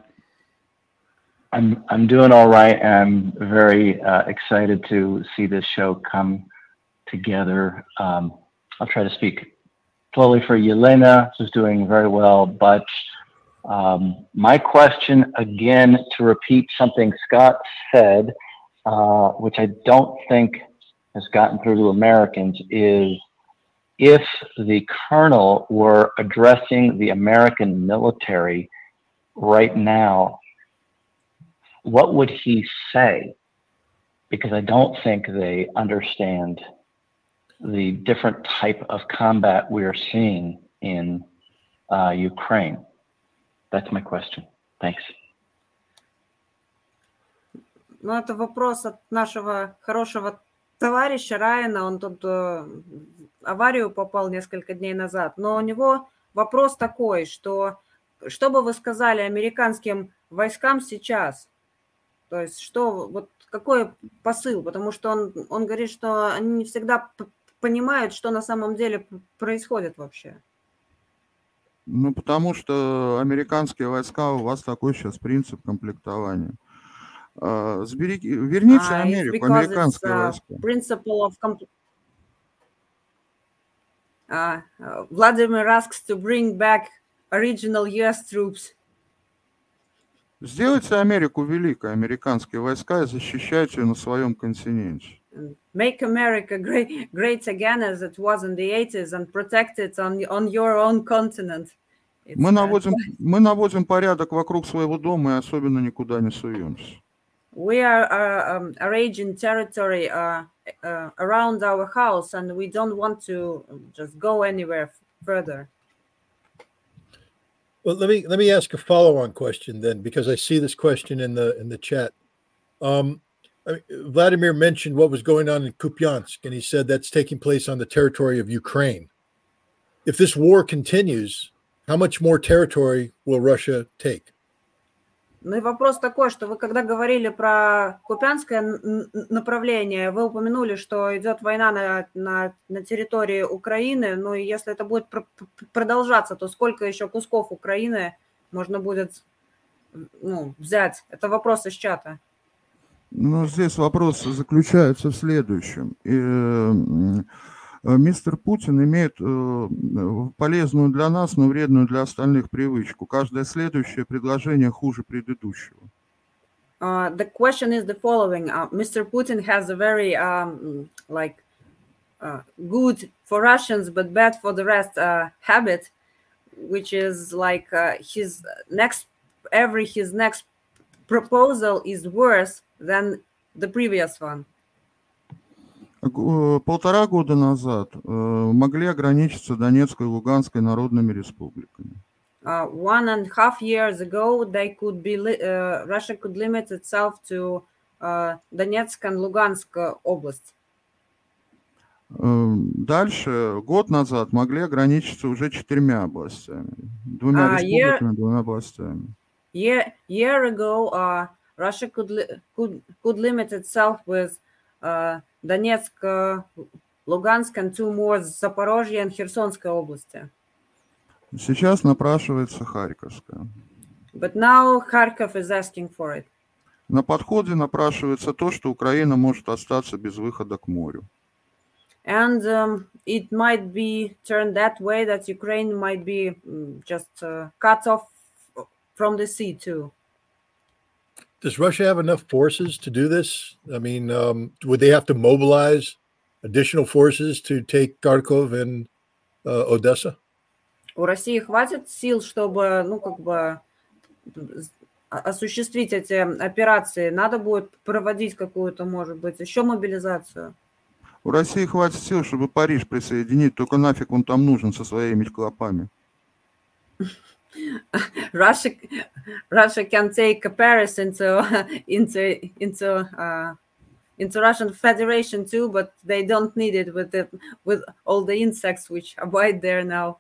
I'm doing all right. I'm very excited to see this show come together. I'll try to speak slowly for Yelena, who's doing very well. But my question, again, to repeat something Scott said, which I don't think has gotten through to Americans, is if the colonel were addressing the American military right now, what would he say? Because I don't think they understand the different type of combat we are seeing in Ukraine. That's my question. Thanks. Ну, это вопрос от нашего хорошего товарища Райана. Он тут в аварию попал несколько дней назад. Но у него вопрос такой, что бы вы сказали американским войскам сейчас? То есть какой посыл? Потому что он говорит, что они не всегда понимают, что на самом деле происходит вообще. Ну, потому что американские войска, у вас такой сейчас принцип комплектования. Верните Америку, американские войска. Principle of Vladimir asks to bring back original US troops. Сделайте Америку великой, американские войска, и защищайте ее на своем континенте. Make America great again as it was in the 80s and protect it on your own continent. Мы наводим порядок вокруг своего дома и особенно никуда не суемся. We are arranging territory around our house and we don't want to just go anywhere further. Well, let me ask a follow-on question then, because I see this question in the chat. Vladimir mentioned what was going on in Kupiansk, and he said that's taking place on the territory of Ukraine. If this war continues, how much more territory will Russia take? Ну и вопрос такой, что вы когда говорили про Купянское направление, вы упомянули, что идет война на территории Украины, ну и если это будет продолжаться, то сколько еще кусков Украины можно будет взять? Это вопрос из чата. Ну, здесь вопрос заключается в следующем. Мистер Путин имеет полезную для нас, но вредную для остальных привычку. Каждое следующее предложение хуже предыдущего. The question is the following. Mr. Putin has a very good for Russians but bad for the rest habit, which is like his next proposal is worse than the previous one. 1,5 года назад могли ограничиться Донецкой и Луганской народными республиками. 1.5 years ago, Russia could limit itself to Donetsk and Lugansk область. Дальше, год назад, могли ограничиться уже 4 областями. 2 республиками, 2 областями. Year ago, Russia could limit itself with Donetsk, Lugansk and 2 more, Запорожье and Херсонской области. Сейчас напрашивается Харьковская. But now Kharkov is asking for it. На подходе напрашивается то, что Украина может остаться без выхода к морю. And it might be turned that way that Ukraine might be just cut off from the sea too. Does Russia have enough forces to do this? I mean, would they have to mobilize additional forces to take Kharkov and Odessa? У России хватит сил, чтобы, осуществить эти операции? Надо будет проводить какую-то, может быть, еще мобилизацию? У России хватит сил, чтобы Париж присоединить, только нафиг он там нужен со своими клопами. Russia can take Paris into Russian Federation too, but they don't need it with all the insects which abide there now.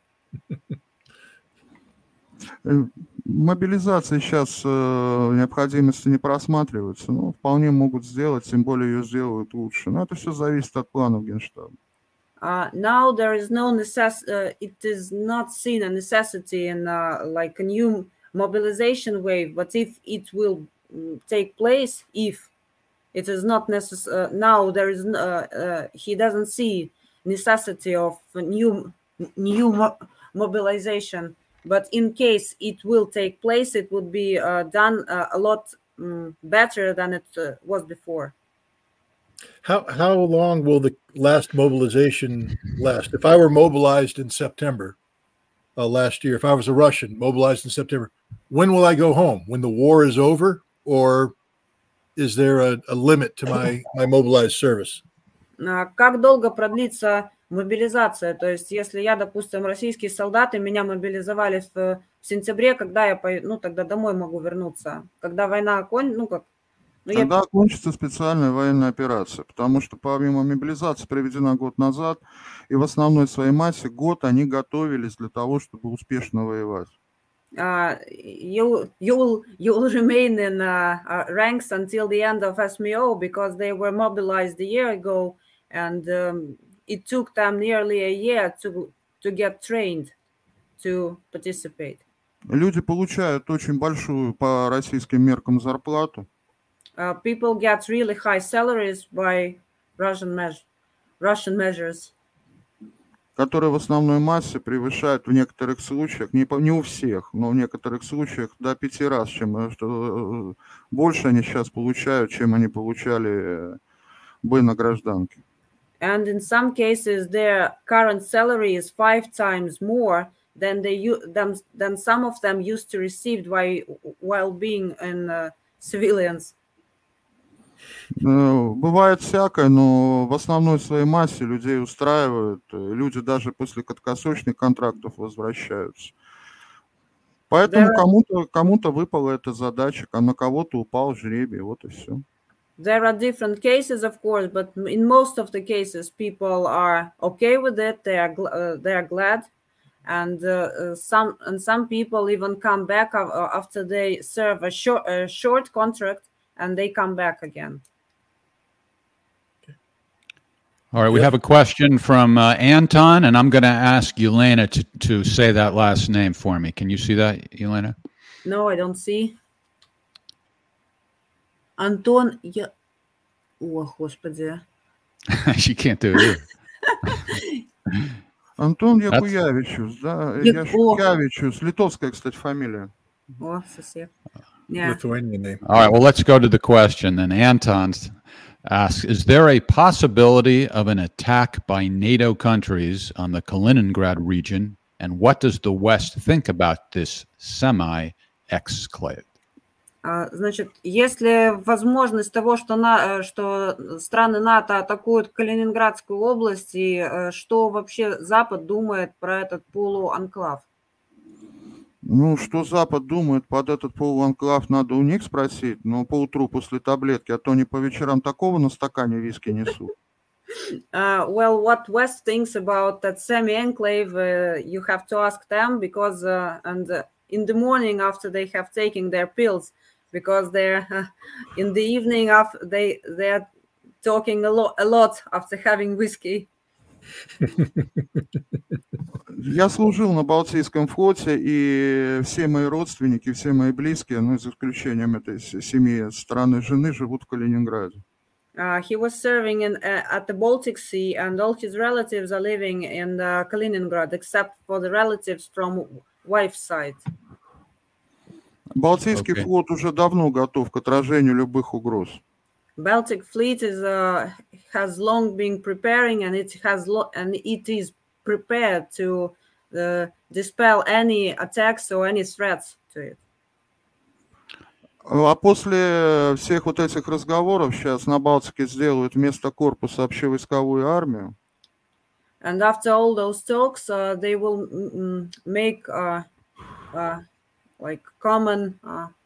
Мобилизация сейчас необходимости не просматривается, но вполне могут сделать, тем более ее сделают лучше. Но это все зависит от планов Генштаба. Now there is no it is not seen a necessity in like a new mobilization wave, but if it will take place, if it is not necessary now, there is he doesn't see necessity of new mobilization. But in case it will take place, it would be done a lot better than it was before. How long will the last mobilization last? If I were mobilized in September last year, if I was a Russian mobilized in September, when will I go home? When the war is over, or is there a limit to my mobilized service? Как долго продлится мобилизация? То есть, если я, допустим, российский солдат, и меня мобилизовали в сентябре, когда я тогда домой могу вернуться? Когда война окончится, Когда окончится специальная военная операция, потому что помимо мобилизации, проведена год назад, и в основной своей массе год они готовились для того, чтобы успешно воевать. You will remain in ranks until the end of SMO because they were mobilized a year ago, and it took them nearly a year to get trained to participate. Люди получают очень большую по российским меркам зарплату. People get really high salaries by Russian measures. Которые в основной массе превышают в некоторых случаях, не у всех, но в некоторых случаях до 5 раз, что больше они сейчас получают, чем они получали бы на гражданке. And in some cases, their current salary is 5 times more than some of them used to receive while being in civilians. Бывает всякое, но в основной своей массе людей устраивают. Люди даже после краткосрочных контрактов возвращаются. Поэтому кому-то выпала эта задача, а на кого-то упал жребий, вот и все. There are different cases, of course, but in most of the cases, people are okay with it. They are glad, and some people even come back after they serve a short contract, and they come back again. All right, we have a question from Anton, and I'm going to ask Elena to say that last name for me. Can you see that, Elena? No, I don't see. Антон, О, Господи. She can't do it either. Антон Якуявичус, да? Якуявичус, литовская, кстати, фамилия. О, сосед. Yeah. Lithuanian name. All right, well, let's go to the question then. Anton asks, is there a possibility of an attack by NATO countries on the Kaliningrad region, and what does the West think about this semi-exclave? Значит, есть ли возможность того, что страны НАТО атакуют Калининградскую область, и что вообще Запад думает про этот полуанклав? Ну, что Запад думает под этот полуанклав, надо у них спросить, но поутру после таблетки, а то они по вечерам такого на стакане виски несут. Well, what West thinks about that semi-enclave, you have to ask them, because in the morning after they have taken their pills, because they're in the evening after they're talking a lot after having whiskey. Я служил на Балтийском флоте, и все мои родственники, все мои близкие, ну, за исключением этой семьи, стороны жены, живут в Калининграде. He was serving at the Baltic Sea, and all his relatives are living in Kaliningrad, except for the relatives from wife's side. Балтийский флот уже давно готов к отражению любых угроз. Baltic Fleet has long been preparing, and it is prepared to dispel any attacks or any threats to it. А после всех вот этих разговоров сейчас на Балтике сделают вместо корпуса общевойсковую армию. And after all those talks, they will make like common.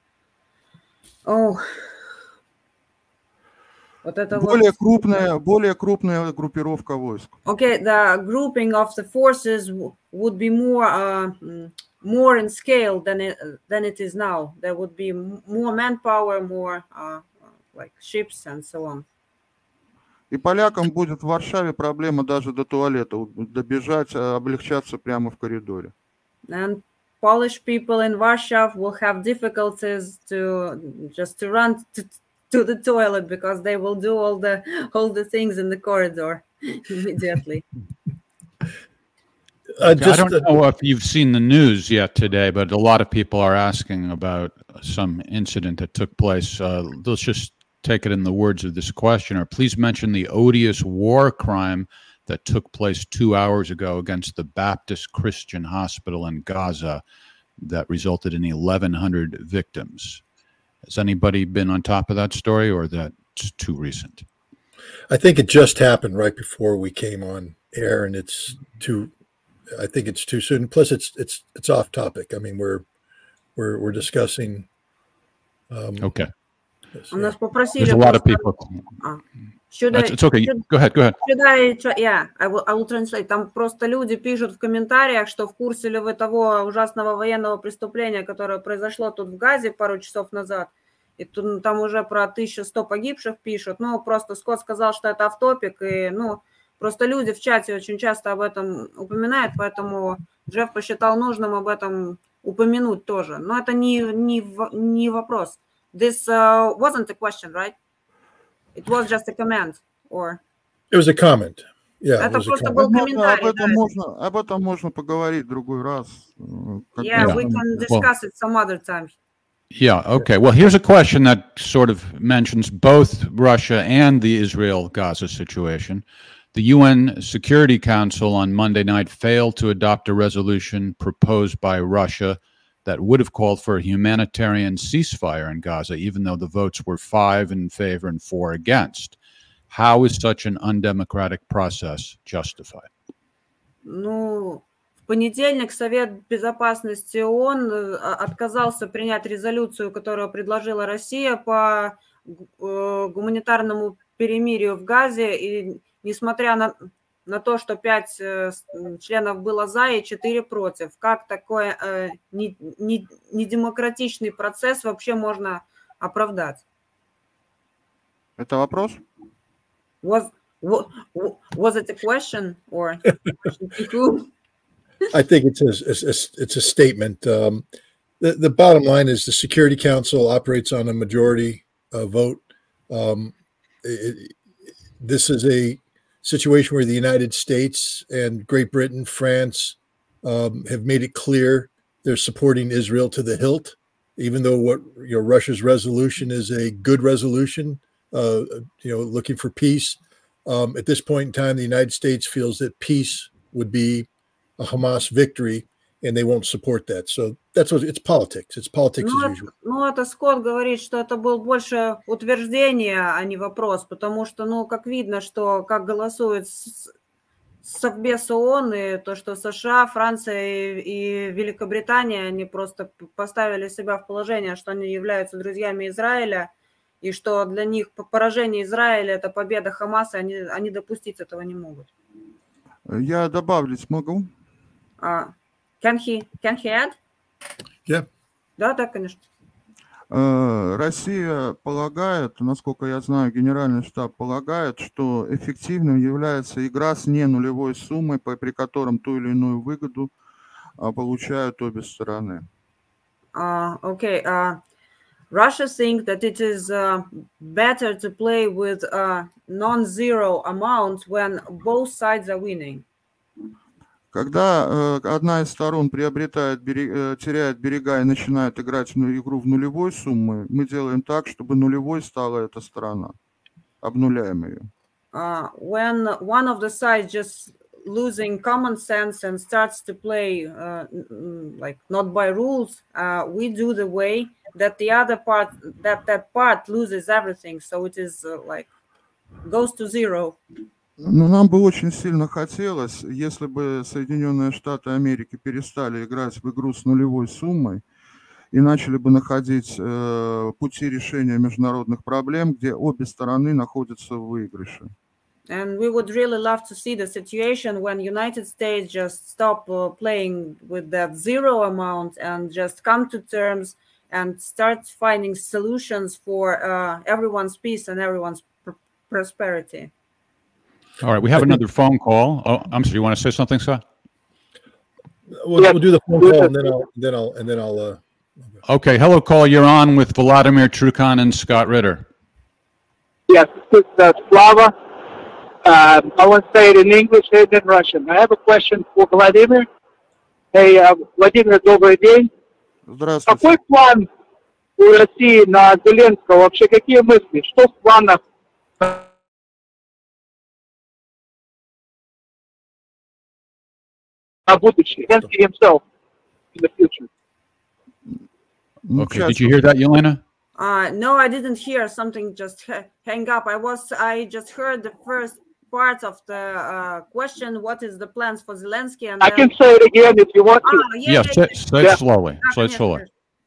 Вот это более крупная группировка войск. Okay, the grouping of the forces would be more in scale than it is now. There would be more manpower, more like ships and so on. И полякам будет в Варшаве проблема даже до туалета добежать, облегчаться прямо в коридоре. And Polish people in Warsaw will have difficulties to run to the toilet, because they will do all the things in the corridor immediately. I don't know if you've seen the news yet today, but a lot of people are asking about some incident that took place. Let's just take it in the words of this questioner. Please mention the odious war crime that took place 2 hours ago against the Baptist Christian Hospital in Gaza that resulted in 1,100 victims. Has anybody been on top of that story, or that's too recent? I think it just happened right before we came on air, and I think it's too soon. Plus, it's off topic. I mean, we're discussing. Okay. Нас попросили. There's a lot of people. It's okay. Go ahead. I will translate. Там просто люди пишут в комментариях, что в курсе ли вы того ужасного военного преступления, которое произошло тут в Газе пару часов назад. И тут, там уже про 1100 погибших пишут. Ну, просто Скотт сказал, что это офф-топик, и, просто люди в чате очень часто об этом упоминают, поэтому Джефф посчитал нужным об этом упомянуть тоже. Но это не вопрос. This wasn't a question, right? It was just a comment, or? It was a comment. Yeah, это просто был комментарий. Об этом можно поговорить в другой раз. Yeah, we can discuss it some other time. Yeah, okay. Well, here's a question that sort of mentions both Russia and the Israel-Gaza situation. The UN Security Council on Monday night failed to adopt a resolution proposed by Russia that would have called for a humanitarian ceasefire in Gaza, even though the votes were 5 in favor and 4 against. How is such an undemocratic process justified? В понедельник Совет Безопасности ООН отказался принять резолюцию, которую предложила Россия по гуманитарному перемирию в Газе, и несмотря на то, что 5 членов было за и 4 против. Как такой недемократичный процесс вообще можно оправдать? Это вопрос? Was it a question or question to whom? I think it's a statement. The bottom line is the Security Council operates on a majority vote. This is a situation where the United States and Great Britain, France have made it clear they're supporting Israel to the hilt, even though Russia's resolution is a good resolution, looking for peace. At this point in time, the United States feels that peace would be a Hamas victory, and they won't support that. So that's what it's politics. It's politics as usual. Это Скотт говорит, что это было больше утверждение, а не вопрос, потому что, как видно, что как голосует Совбез ООН, и то, что США, Франция и Великобритания, они просто поставили себя в положение, что они являются друзьями Израиля, и что для них поражение Израиля – это победа Хамаса, они допустить этого не могут. Я добавить могу? Can he add? Yeah. Да, конечно. Россия полагает, насколько я знаю, Генеральный штаб полагает, что эффективным является игра с ненулевой суммой, при котором ту или иную выгоду получают обе стороны. Okay. Russia thinks that it is better to play with non-zero amount when both sides are winning. Когда одна из сторон теряет берега и начинает играть игру в нулевой суммы, мы делаем так, чтобы нулевой стала эта сторона. Обнуляем ее. When one of the sides just losing common sense and starts to play like not by rules, we do the way that the other part, that part loses everything. So it is like goes to zero. Но нам бы очень сильно хотелось, если бы Соединенные Штаты Америки перестали играть в игру с нулевой суммой и начали бы находить пути решения международных проблем, где обе стороны находятся в выигрыше. And we would really love to see the situation when United States just stop playing with that zero amount and just come to terms and start finding solutions for everyone's peace and everyone's prosperity. All right, we have another phone call. Oh, I'm sorry. You want to say something, Scott? We'll do the phone call and then I'll. Okay. Hello, call. You're on with Vladimir Trukhan and Scott Ritter. Yes, this is Slava. I want to say it in English and in Russian. I have a question for Vladimir. Hey, Владимир, добрый день. Здравствуйте. Какой план у России на Зеленского? Вообще, какие мысли? Что в планах на будущее? Зеленский himself in the future. Okay. Did you hear that, Yelena? No, I didn't hear. Something just hang up. I just heard the first part of the question. What is the plans for Zelensky? And I can say it again if you want to. Yeah, say it slowly. Say it slowly.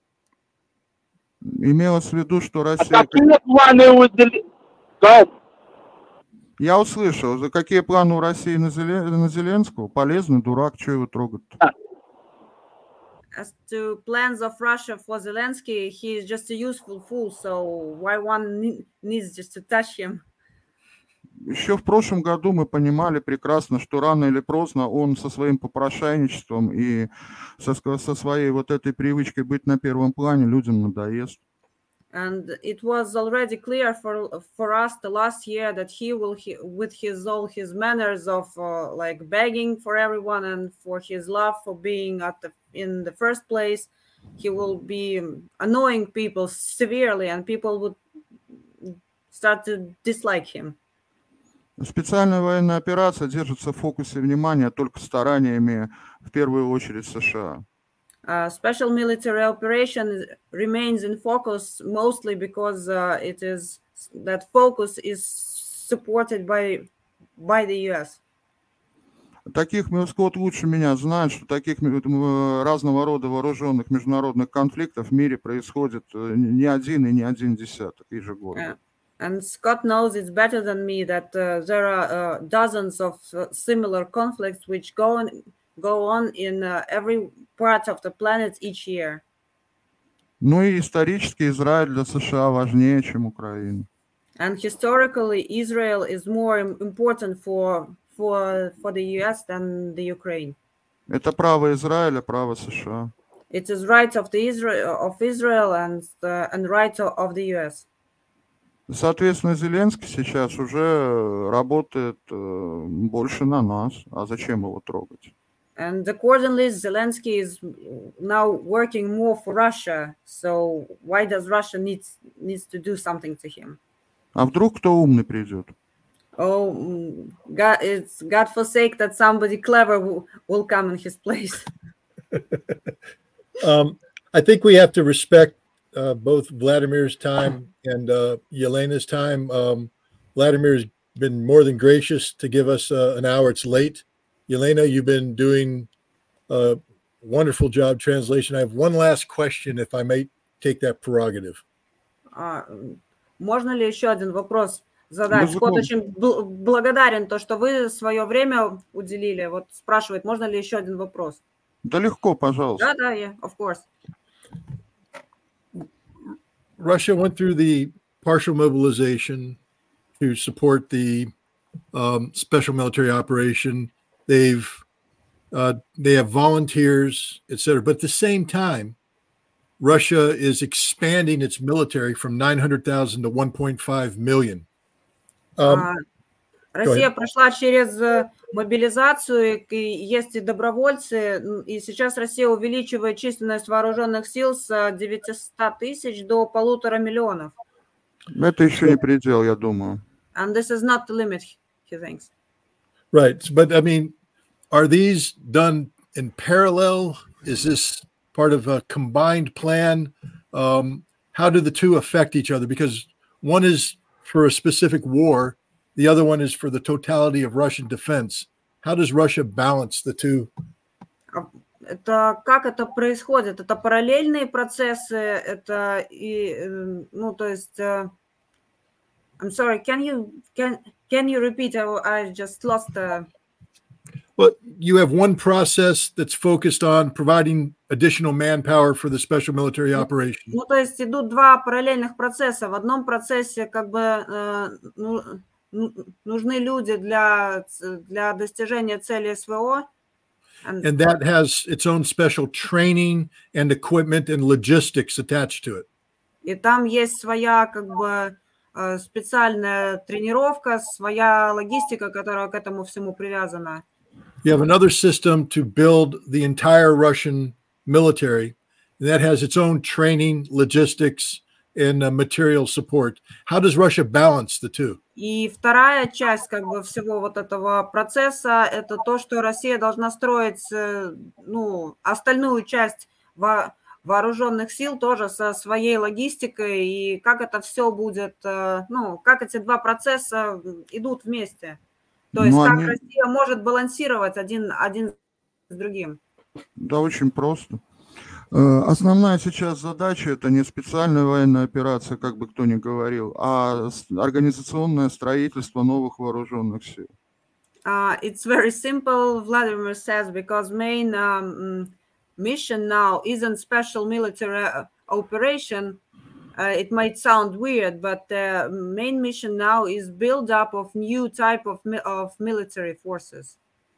Имелось в виду, что Россия... Какие планы у Зеленского? Я услышал. Какие планы у России на Зеленского? Полезный дурак, что его трогать-то? As to plans of Russia for Zelensky, he is just a useful fool, so why one needs just to touch him? Еще в прошлом году мы понимали прекрасно, что рано или поздно он со своим попрошайничеством и со своей вот этой привычкой быть на первом плане людям надоест. And it was already clear for us the last year that he will, with all his manners of like begging for everyone and for his love for being in the first place, he will be annoying people severely, and people would start to dislike him. Специальная военная операция держится в фокусе внимания только стараниями, в первую очередь, США. Special military operation remains in focus mostly because that focus is supported by the U.S. Таких, Скотт лучше меня знает, что таких разного рода вооруженных международных конфликтов в мире происходит не один и не один десяток ежегодно. And Scott knows it's better than me that there are dozens of similar conflicts which go on in every part of the planet each year. Ну и исторически Израиль для США важнее, чем Украина. And historically, Israel is more important for the US than the Ukraine. Это право Израиля, право США. It is right of Israel and right of the US. Соответственно, Зеленский сейчас уже работает больше на нас. А зачем его трогать? And accordingly, Zelensky is now working more for Russia. So why does Russia needs to do something to him? А вдруг кто умный придет? Oh, God forsake that somebody clever will come in his place. I think we have to respect both Vladimir's time and Yelena's time. Vladimir's been more than gracious to give us an hour. It's late. Yelena, you've been doing a wonderful job translation. I have one last question, if I may take that prerogative. Можно ли еще один вопрос задать? Скотт очень благодарен, то, что вы свое время уделили. Вот спрашивает, можно ли еще один вопрос? Да легко, пожалуйста. Да, yeah, of course. Russia went through the partial mobilization to support the special military operation. They have volunteers, etc. But at the same time, Russia is expanding its military from 900,000 to 1.5 million. Россия прошла через мобилизацию, и есть и добровольцы, и сейчас Россия увеличивает численность вооруженных сил с 900 тысяч до 1,5 миллиона. Это еще не предел, я думаю. And this is not the limit, he thinks. Right, but I mean, are these done in parallel? Is this part of a combined plan? How do the two affect each other? Because one is for a specific war, the other one is for the totality of Russian defense. How does Russia balance the two? Это как это происходит? Это параллельные процессы, это и, ну, то есть, I'm sorry, can you repeat? I just lost the... Well, you have one process that's focused on providing additional manpower for the special military operation. Ну, то есть идут два параллельных процесса. В одном процессе как бы нужны люди для достижения цели СВО. And that has its own special training and equipment and logistics attached to it. И там есть своя как бы специальная тренировка, своя логистика, которая к этому всему привязана. You have another system to build the entire Russian military, and that has its own training, logistics, and material support. How does Russia balance the two? И вторая часть как бы всего вот этого процесса – это то, что Россия должна строить, ну, остальную часть вооруженных сил тоже со своей логистикой, и как это все будет, ну, как эти два процесса идут вместе. То есть как Россия может балансировать один с другим? Да, очень просто. Основная сейчас задача – это не специальная военная операция, как бы кто ни говорил, а организационное строительство новых вооруженных сил. It's very simple, Vladimir says, because main mission now isn't special military operation. It might sound weird, but the main mission now is build up of new type of military forces.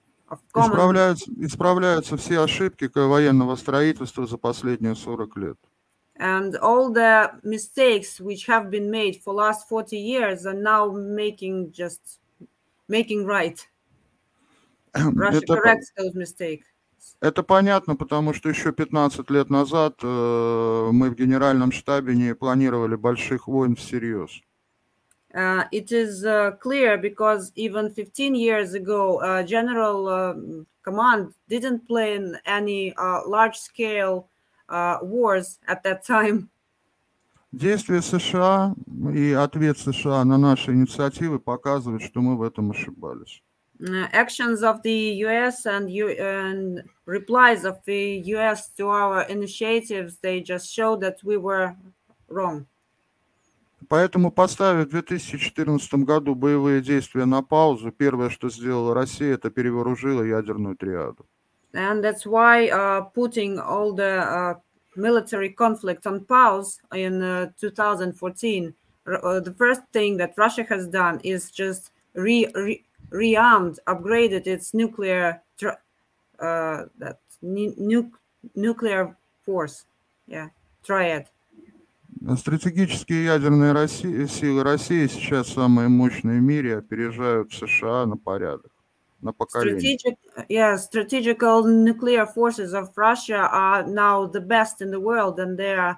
Исправляются все ошибки военного строительства за последние 40 лет. And all the mistakes which have been made for last 40 years are now making right. Russia corrects those mistakes. Это понятно, потому что еще 15 лет назад мы в Генеральном штабе не планировали больших войн всерьез. It is clear because even 15 years ago, General Command didn't plan any large-scale wars at that time. Действия США и ответ США на наши инициативы показывают, что мы в этом ошибались. Actions of the US and replies of the US to our initiatives, they just show that we were wrong. Поэтому, поставив в 2014 году боевые действия на паузу, первое, что сделала Россия, это перевооружила ядерную триаду. And that's why putting all the military conflict on pause in 2014, the first thing that Russia has done is just rearmed, upgraded its nuclear nuclear force, triad. Стратегические ядерные силы России сейчас самые мощные в мире, опережают США на порядок, на поколение. Strategical nuclear forces of Russia are now the best in the world, and they are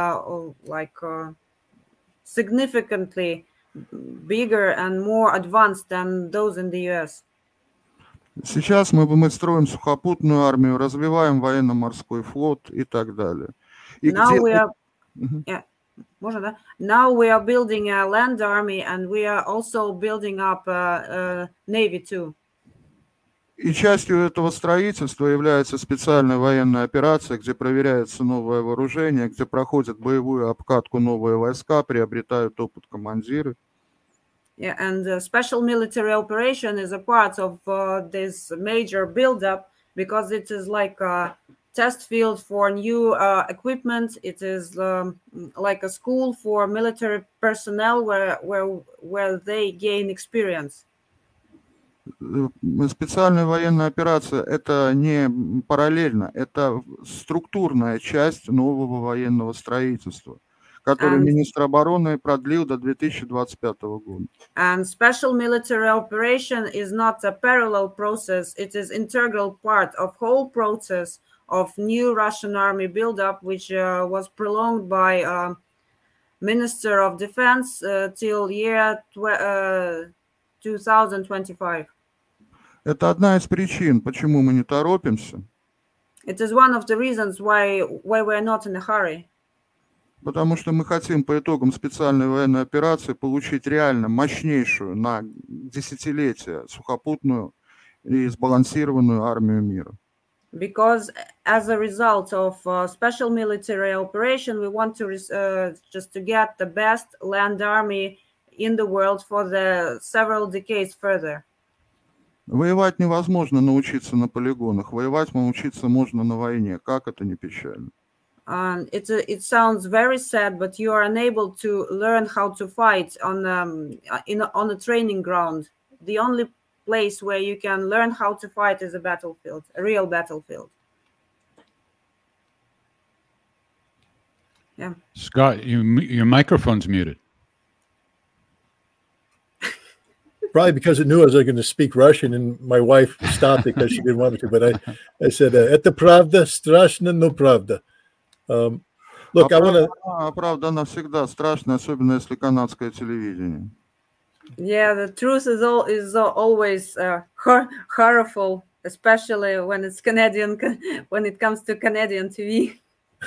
significantly bigger and more advanced than those in the US. Сейчас мы строим сухопутную армию, развиваем военно-морской флот и так далее. Now we are building a land army, and we are also building up a navy too. И частью этого строительства является специальная военная операция, где проверяется новое вооружение, где проходят боевую обкатку новые войска, приобретают опыт командиры. Yeah, and the special military operation is a part of this major build-up, because it is like a test field for new equipment. It is like a school for military personnel where they gain experience. Специальная военная операция – это не параллельно, это структурная часть нового военного строительства, который министр обороны продлил до 2025 года. And special military operation is not a parallel process; it is integral part of whole process of new Russian army build-up, which was prolonged by Minister of Defense till year 2025. Это одна из причин, почему мы не торопимся. It is one of the reasons why we're not in a hurry. Потому что мы хотим по итогам специальной военной операции получить реально мощнейшую на десятилетия сухопутную и сбалансированную армию мира. Because as a result of special military operation, we want to just to get the best land army in the world for the several decades further. Воевать невозможно научиться на полигонах, воевать научиться можно на войне. Как это не печально? It sounds very sad, but you are unable to learn how to fight on a training ground. The only place where you can learn how to fight is a battlefield, a real battlefield. Yeah. Scott, your microphone's muted. Probably because it knew I was going to speak Russian, and my wife stopped because she didn't want me to. But I said, "Это правда, страшно, но правда." Look, I want to. Правда, она всегда страшная, особенно если канадское телевидение. Yeah, the truth is always horrible, especially when it's Canadian. When it comes to Canadian TV.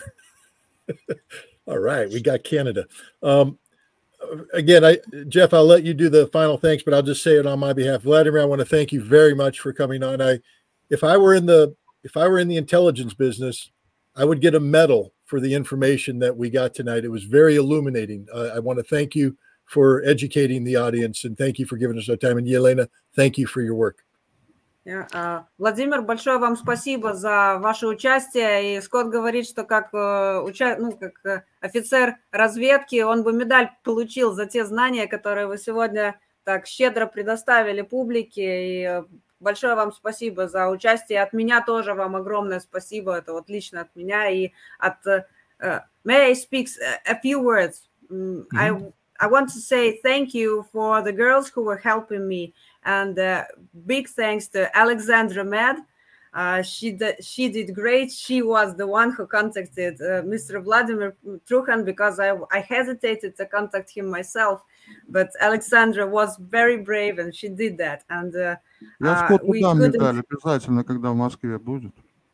All right, we got Canada. Again, Jeff, I'll let you do the final thanks, but I'll just say it on my behalf. Vladimir, I want to thank you very much for coming on. If I were in the intelligence business, I would get a medal for the information that we got tonight. It was very illuminating. I want to thank you for educating the audience, and thank you for giving us our time. And Yelena, thank you for your work. Владимир, большое вам спасибо за ваше участие. И Скотт говорит, что как офицер разведки, он бы медаль получил за те знания, которые вы сегодня так щедро предоставили публике. И большое вам спасибо за участие. От меня тоже вам огромное спасибо. Это вот лично от меня. И от May I speak a few words? I want to say thank you for the girls who were helping me. And big thanks to Alexandra Med. She did great. She was the one who contacted Mr. Vladimir Trukhan, because I hesitated to contact him myself. But Alexandra was very brave, and she did that. And Я Скотту дам медаль обязательно, когда в Москве будет.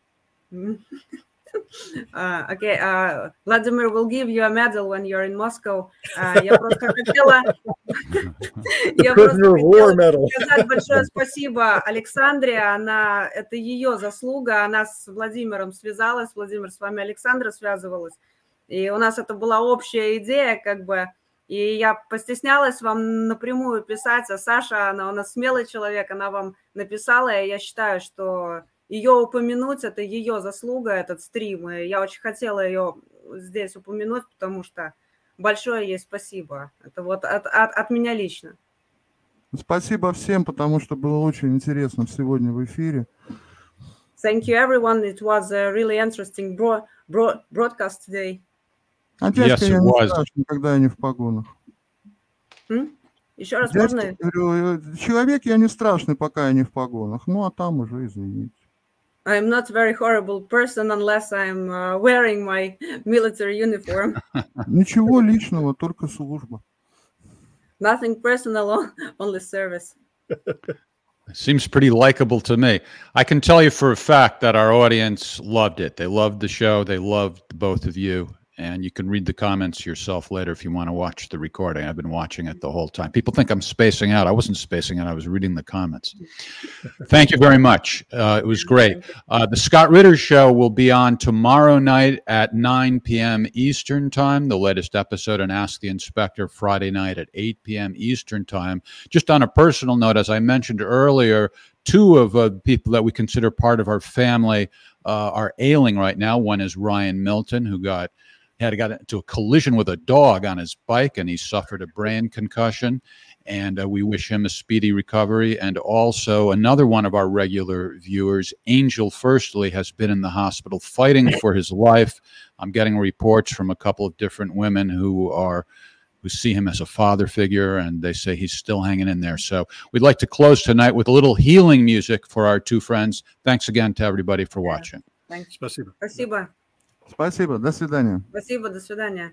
Okay, Vladimir will give you a medal when you're in Moscow. Я просто хотела сказать большое спасибо Александре. Это ее заслуга. Она с Владимиром связалась. Владимир с вами Александра связывалась. И у нас это была общая идея, как бы И я постеснялась вам напрямую писать, а Саша, она у нас смелый человек, она вам написала, и я считаю, что ее упомянуть – это ее заслуга, этот стрим, и я очень хотела ее здесь упомянуть, потому что большое ей спасибо. Это вот от меня лично. Спасибо всем, потому что было очень интересно сегодня в эфире. Thank you, everyone. It was a really interesting broadcast today. А дядька я не страшный, когда я не в погонах. Еще раз Дядька, можно? говорю, человек я не страшный, пока я не в погонах. Ну, а там уже, извините. I'm not a very horrible person unless I'm wearing my military uniform. Ничего личного, только служба. Nothing personal, only service. Seems pretty likable to me. I can tell you for a fact that our audience loved it. They loved the show. They loved both of you. And you can read the comments yourself later if you want to watch the recording. I've been watching it the whole time. People think I'm spacing out. I wasn't spacing out. I was reading the comments. Thank you very much. It was great. The Scott Ritter Show will be on tomorrow night at 9 p.m. Eastern Time. The latest episode on Ask the Inspector Friday night at 8 p.m. Eastern Time. Just on a personal note, as I mentioned earlier, two of the people that we consider part of our family are ailing right now. One is Ryan Milton, who got into a collision with a dog on his bike, and he suffered a brain concussion. And we wish him a speedy recovery. And also another one of our regular viewers, Angel Firstley, has been in the hospital fighting for his life. I'm getting reports from a couple of different women who see him as a father figure, and they say he's still hanging in there. So we'd like to close tonight with a little healing music for our two friends. Thanks again to everybody for watching. Thanks. Спасибо. Спасибо. Спасибо. До свидания. Спасибо. До свидания.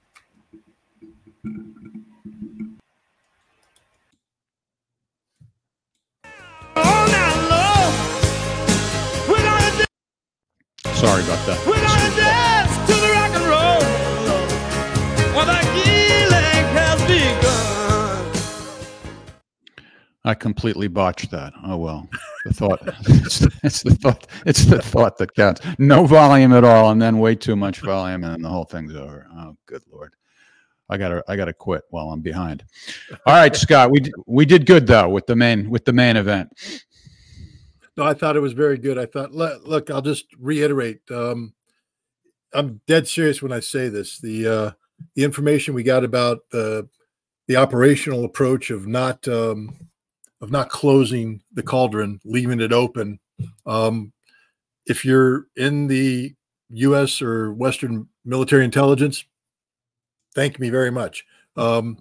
Sorry about that. We're gonna dance to the rock and roll. Well, the healing has begun. I completely botched that. Oh well. The thought it's the thought that counts. No volume at all, and then way too much volume, and then the whole thing's over. Oh, good Lord. I gotta quit while I'm behind. All right, Scott. We did good though with the main event. No, I thought it was very good. I thought, look, I'll just reiterate. I'm dead serious when I say this. The information we got about the operational approach of not closing the cauldron, leaving it open. If you're in the U.S. or Western military intelligence, thank me very much. I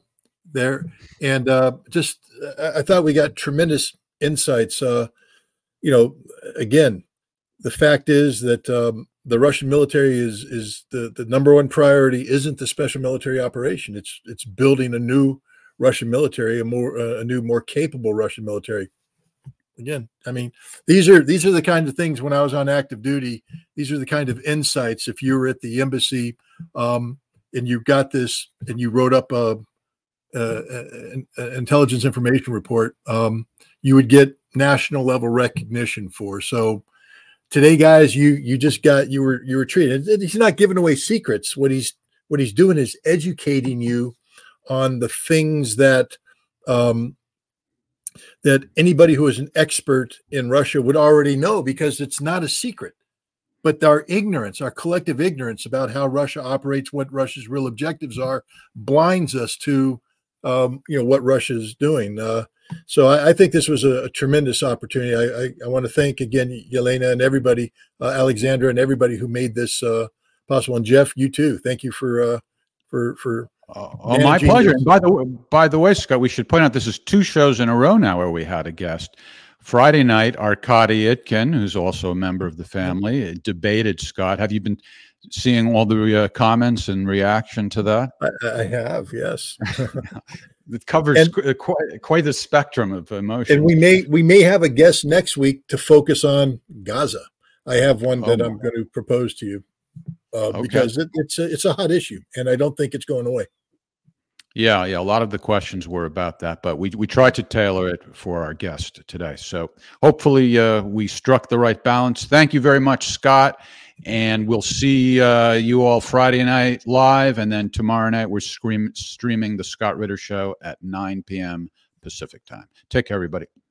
thought we got tremendous insights. Again, the fact is that the Russian military is the number one priority isn't the special military operation. It's building a new Russian military, a new, more capable Russian military. Again, I mean, these are the kind of things when I was on active duty. These are the kind of insights. If you were at the embassy and you got this and you wrote up an intelligence information report, you would get national level recognition for. So today, guys, you were treated. He's not giving away secrets. What he's doing is educating you on the things that that anybody who is an expert in Russia would already know, because it's not a secret. But our ignorance, our collective ignorance about how Russia operates, what Russia's real objectives are, blinds us to what Russia is doing. So I think this was a tremendous opportunity. I want to thank again Yelena and everybody, Alexandra and everybody who made this possible. And Jeff, you too. Thank you for my pleasure. And by the way, Scott, we should point out this is 2 shows in a row now where we had a guest. Friday night, Arkady Itkin, who's also a member of the family, debated Scott. Have you been seeing all the comments and reaction to that? I have, yes. It covers quite the spectrum of emotion. And we may have a guest next week to focus on Gaza. I have one that I'm going to propose to you because it's a hot issue, and I don't think it's going away. Yeah. A lot of the questions were about that, but we tried to tailor it for our guest today. So hopefully we struck the right balance. Thank you very much, Scott. And we'll see you all Friday night live. And then tomorrow night, we're streaming the Scott Ritter Show at 9 p.m. Pacific time. Take care, everybody.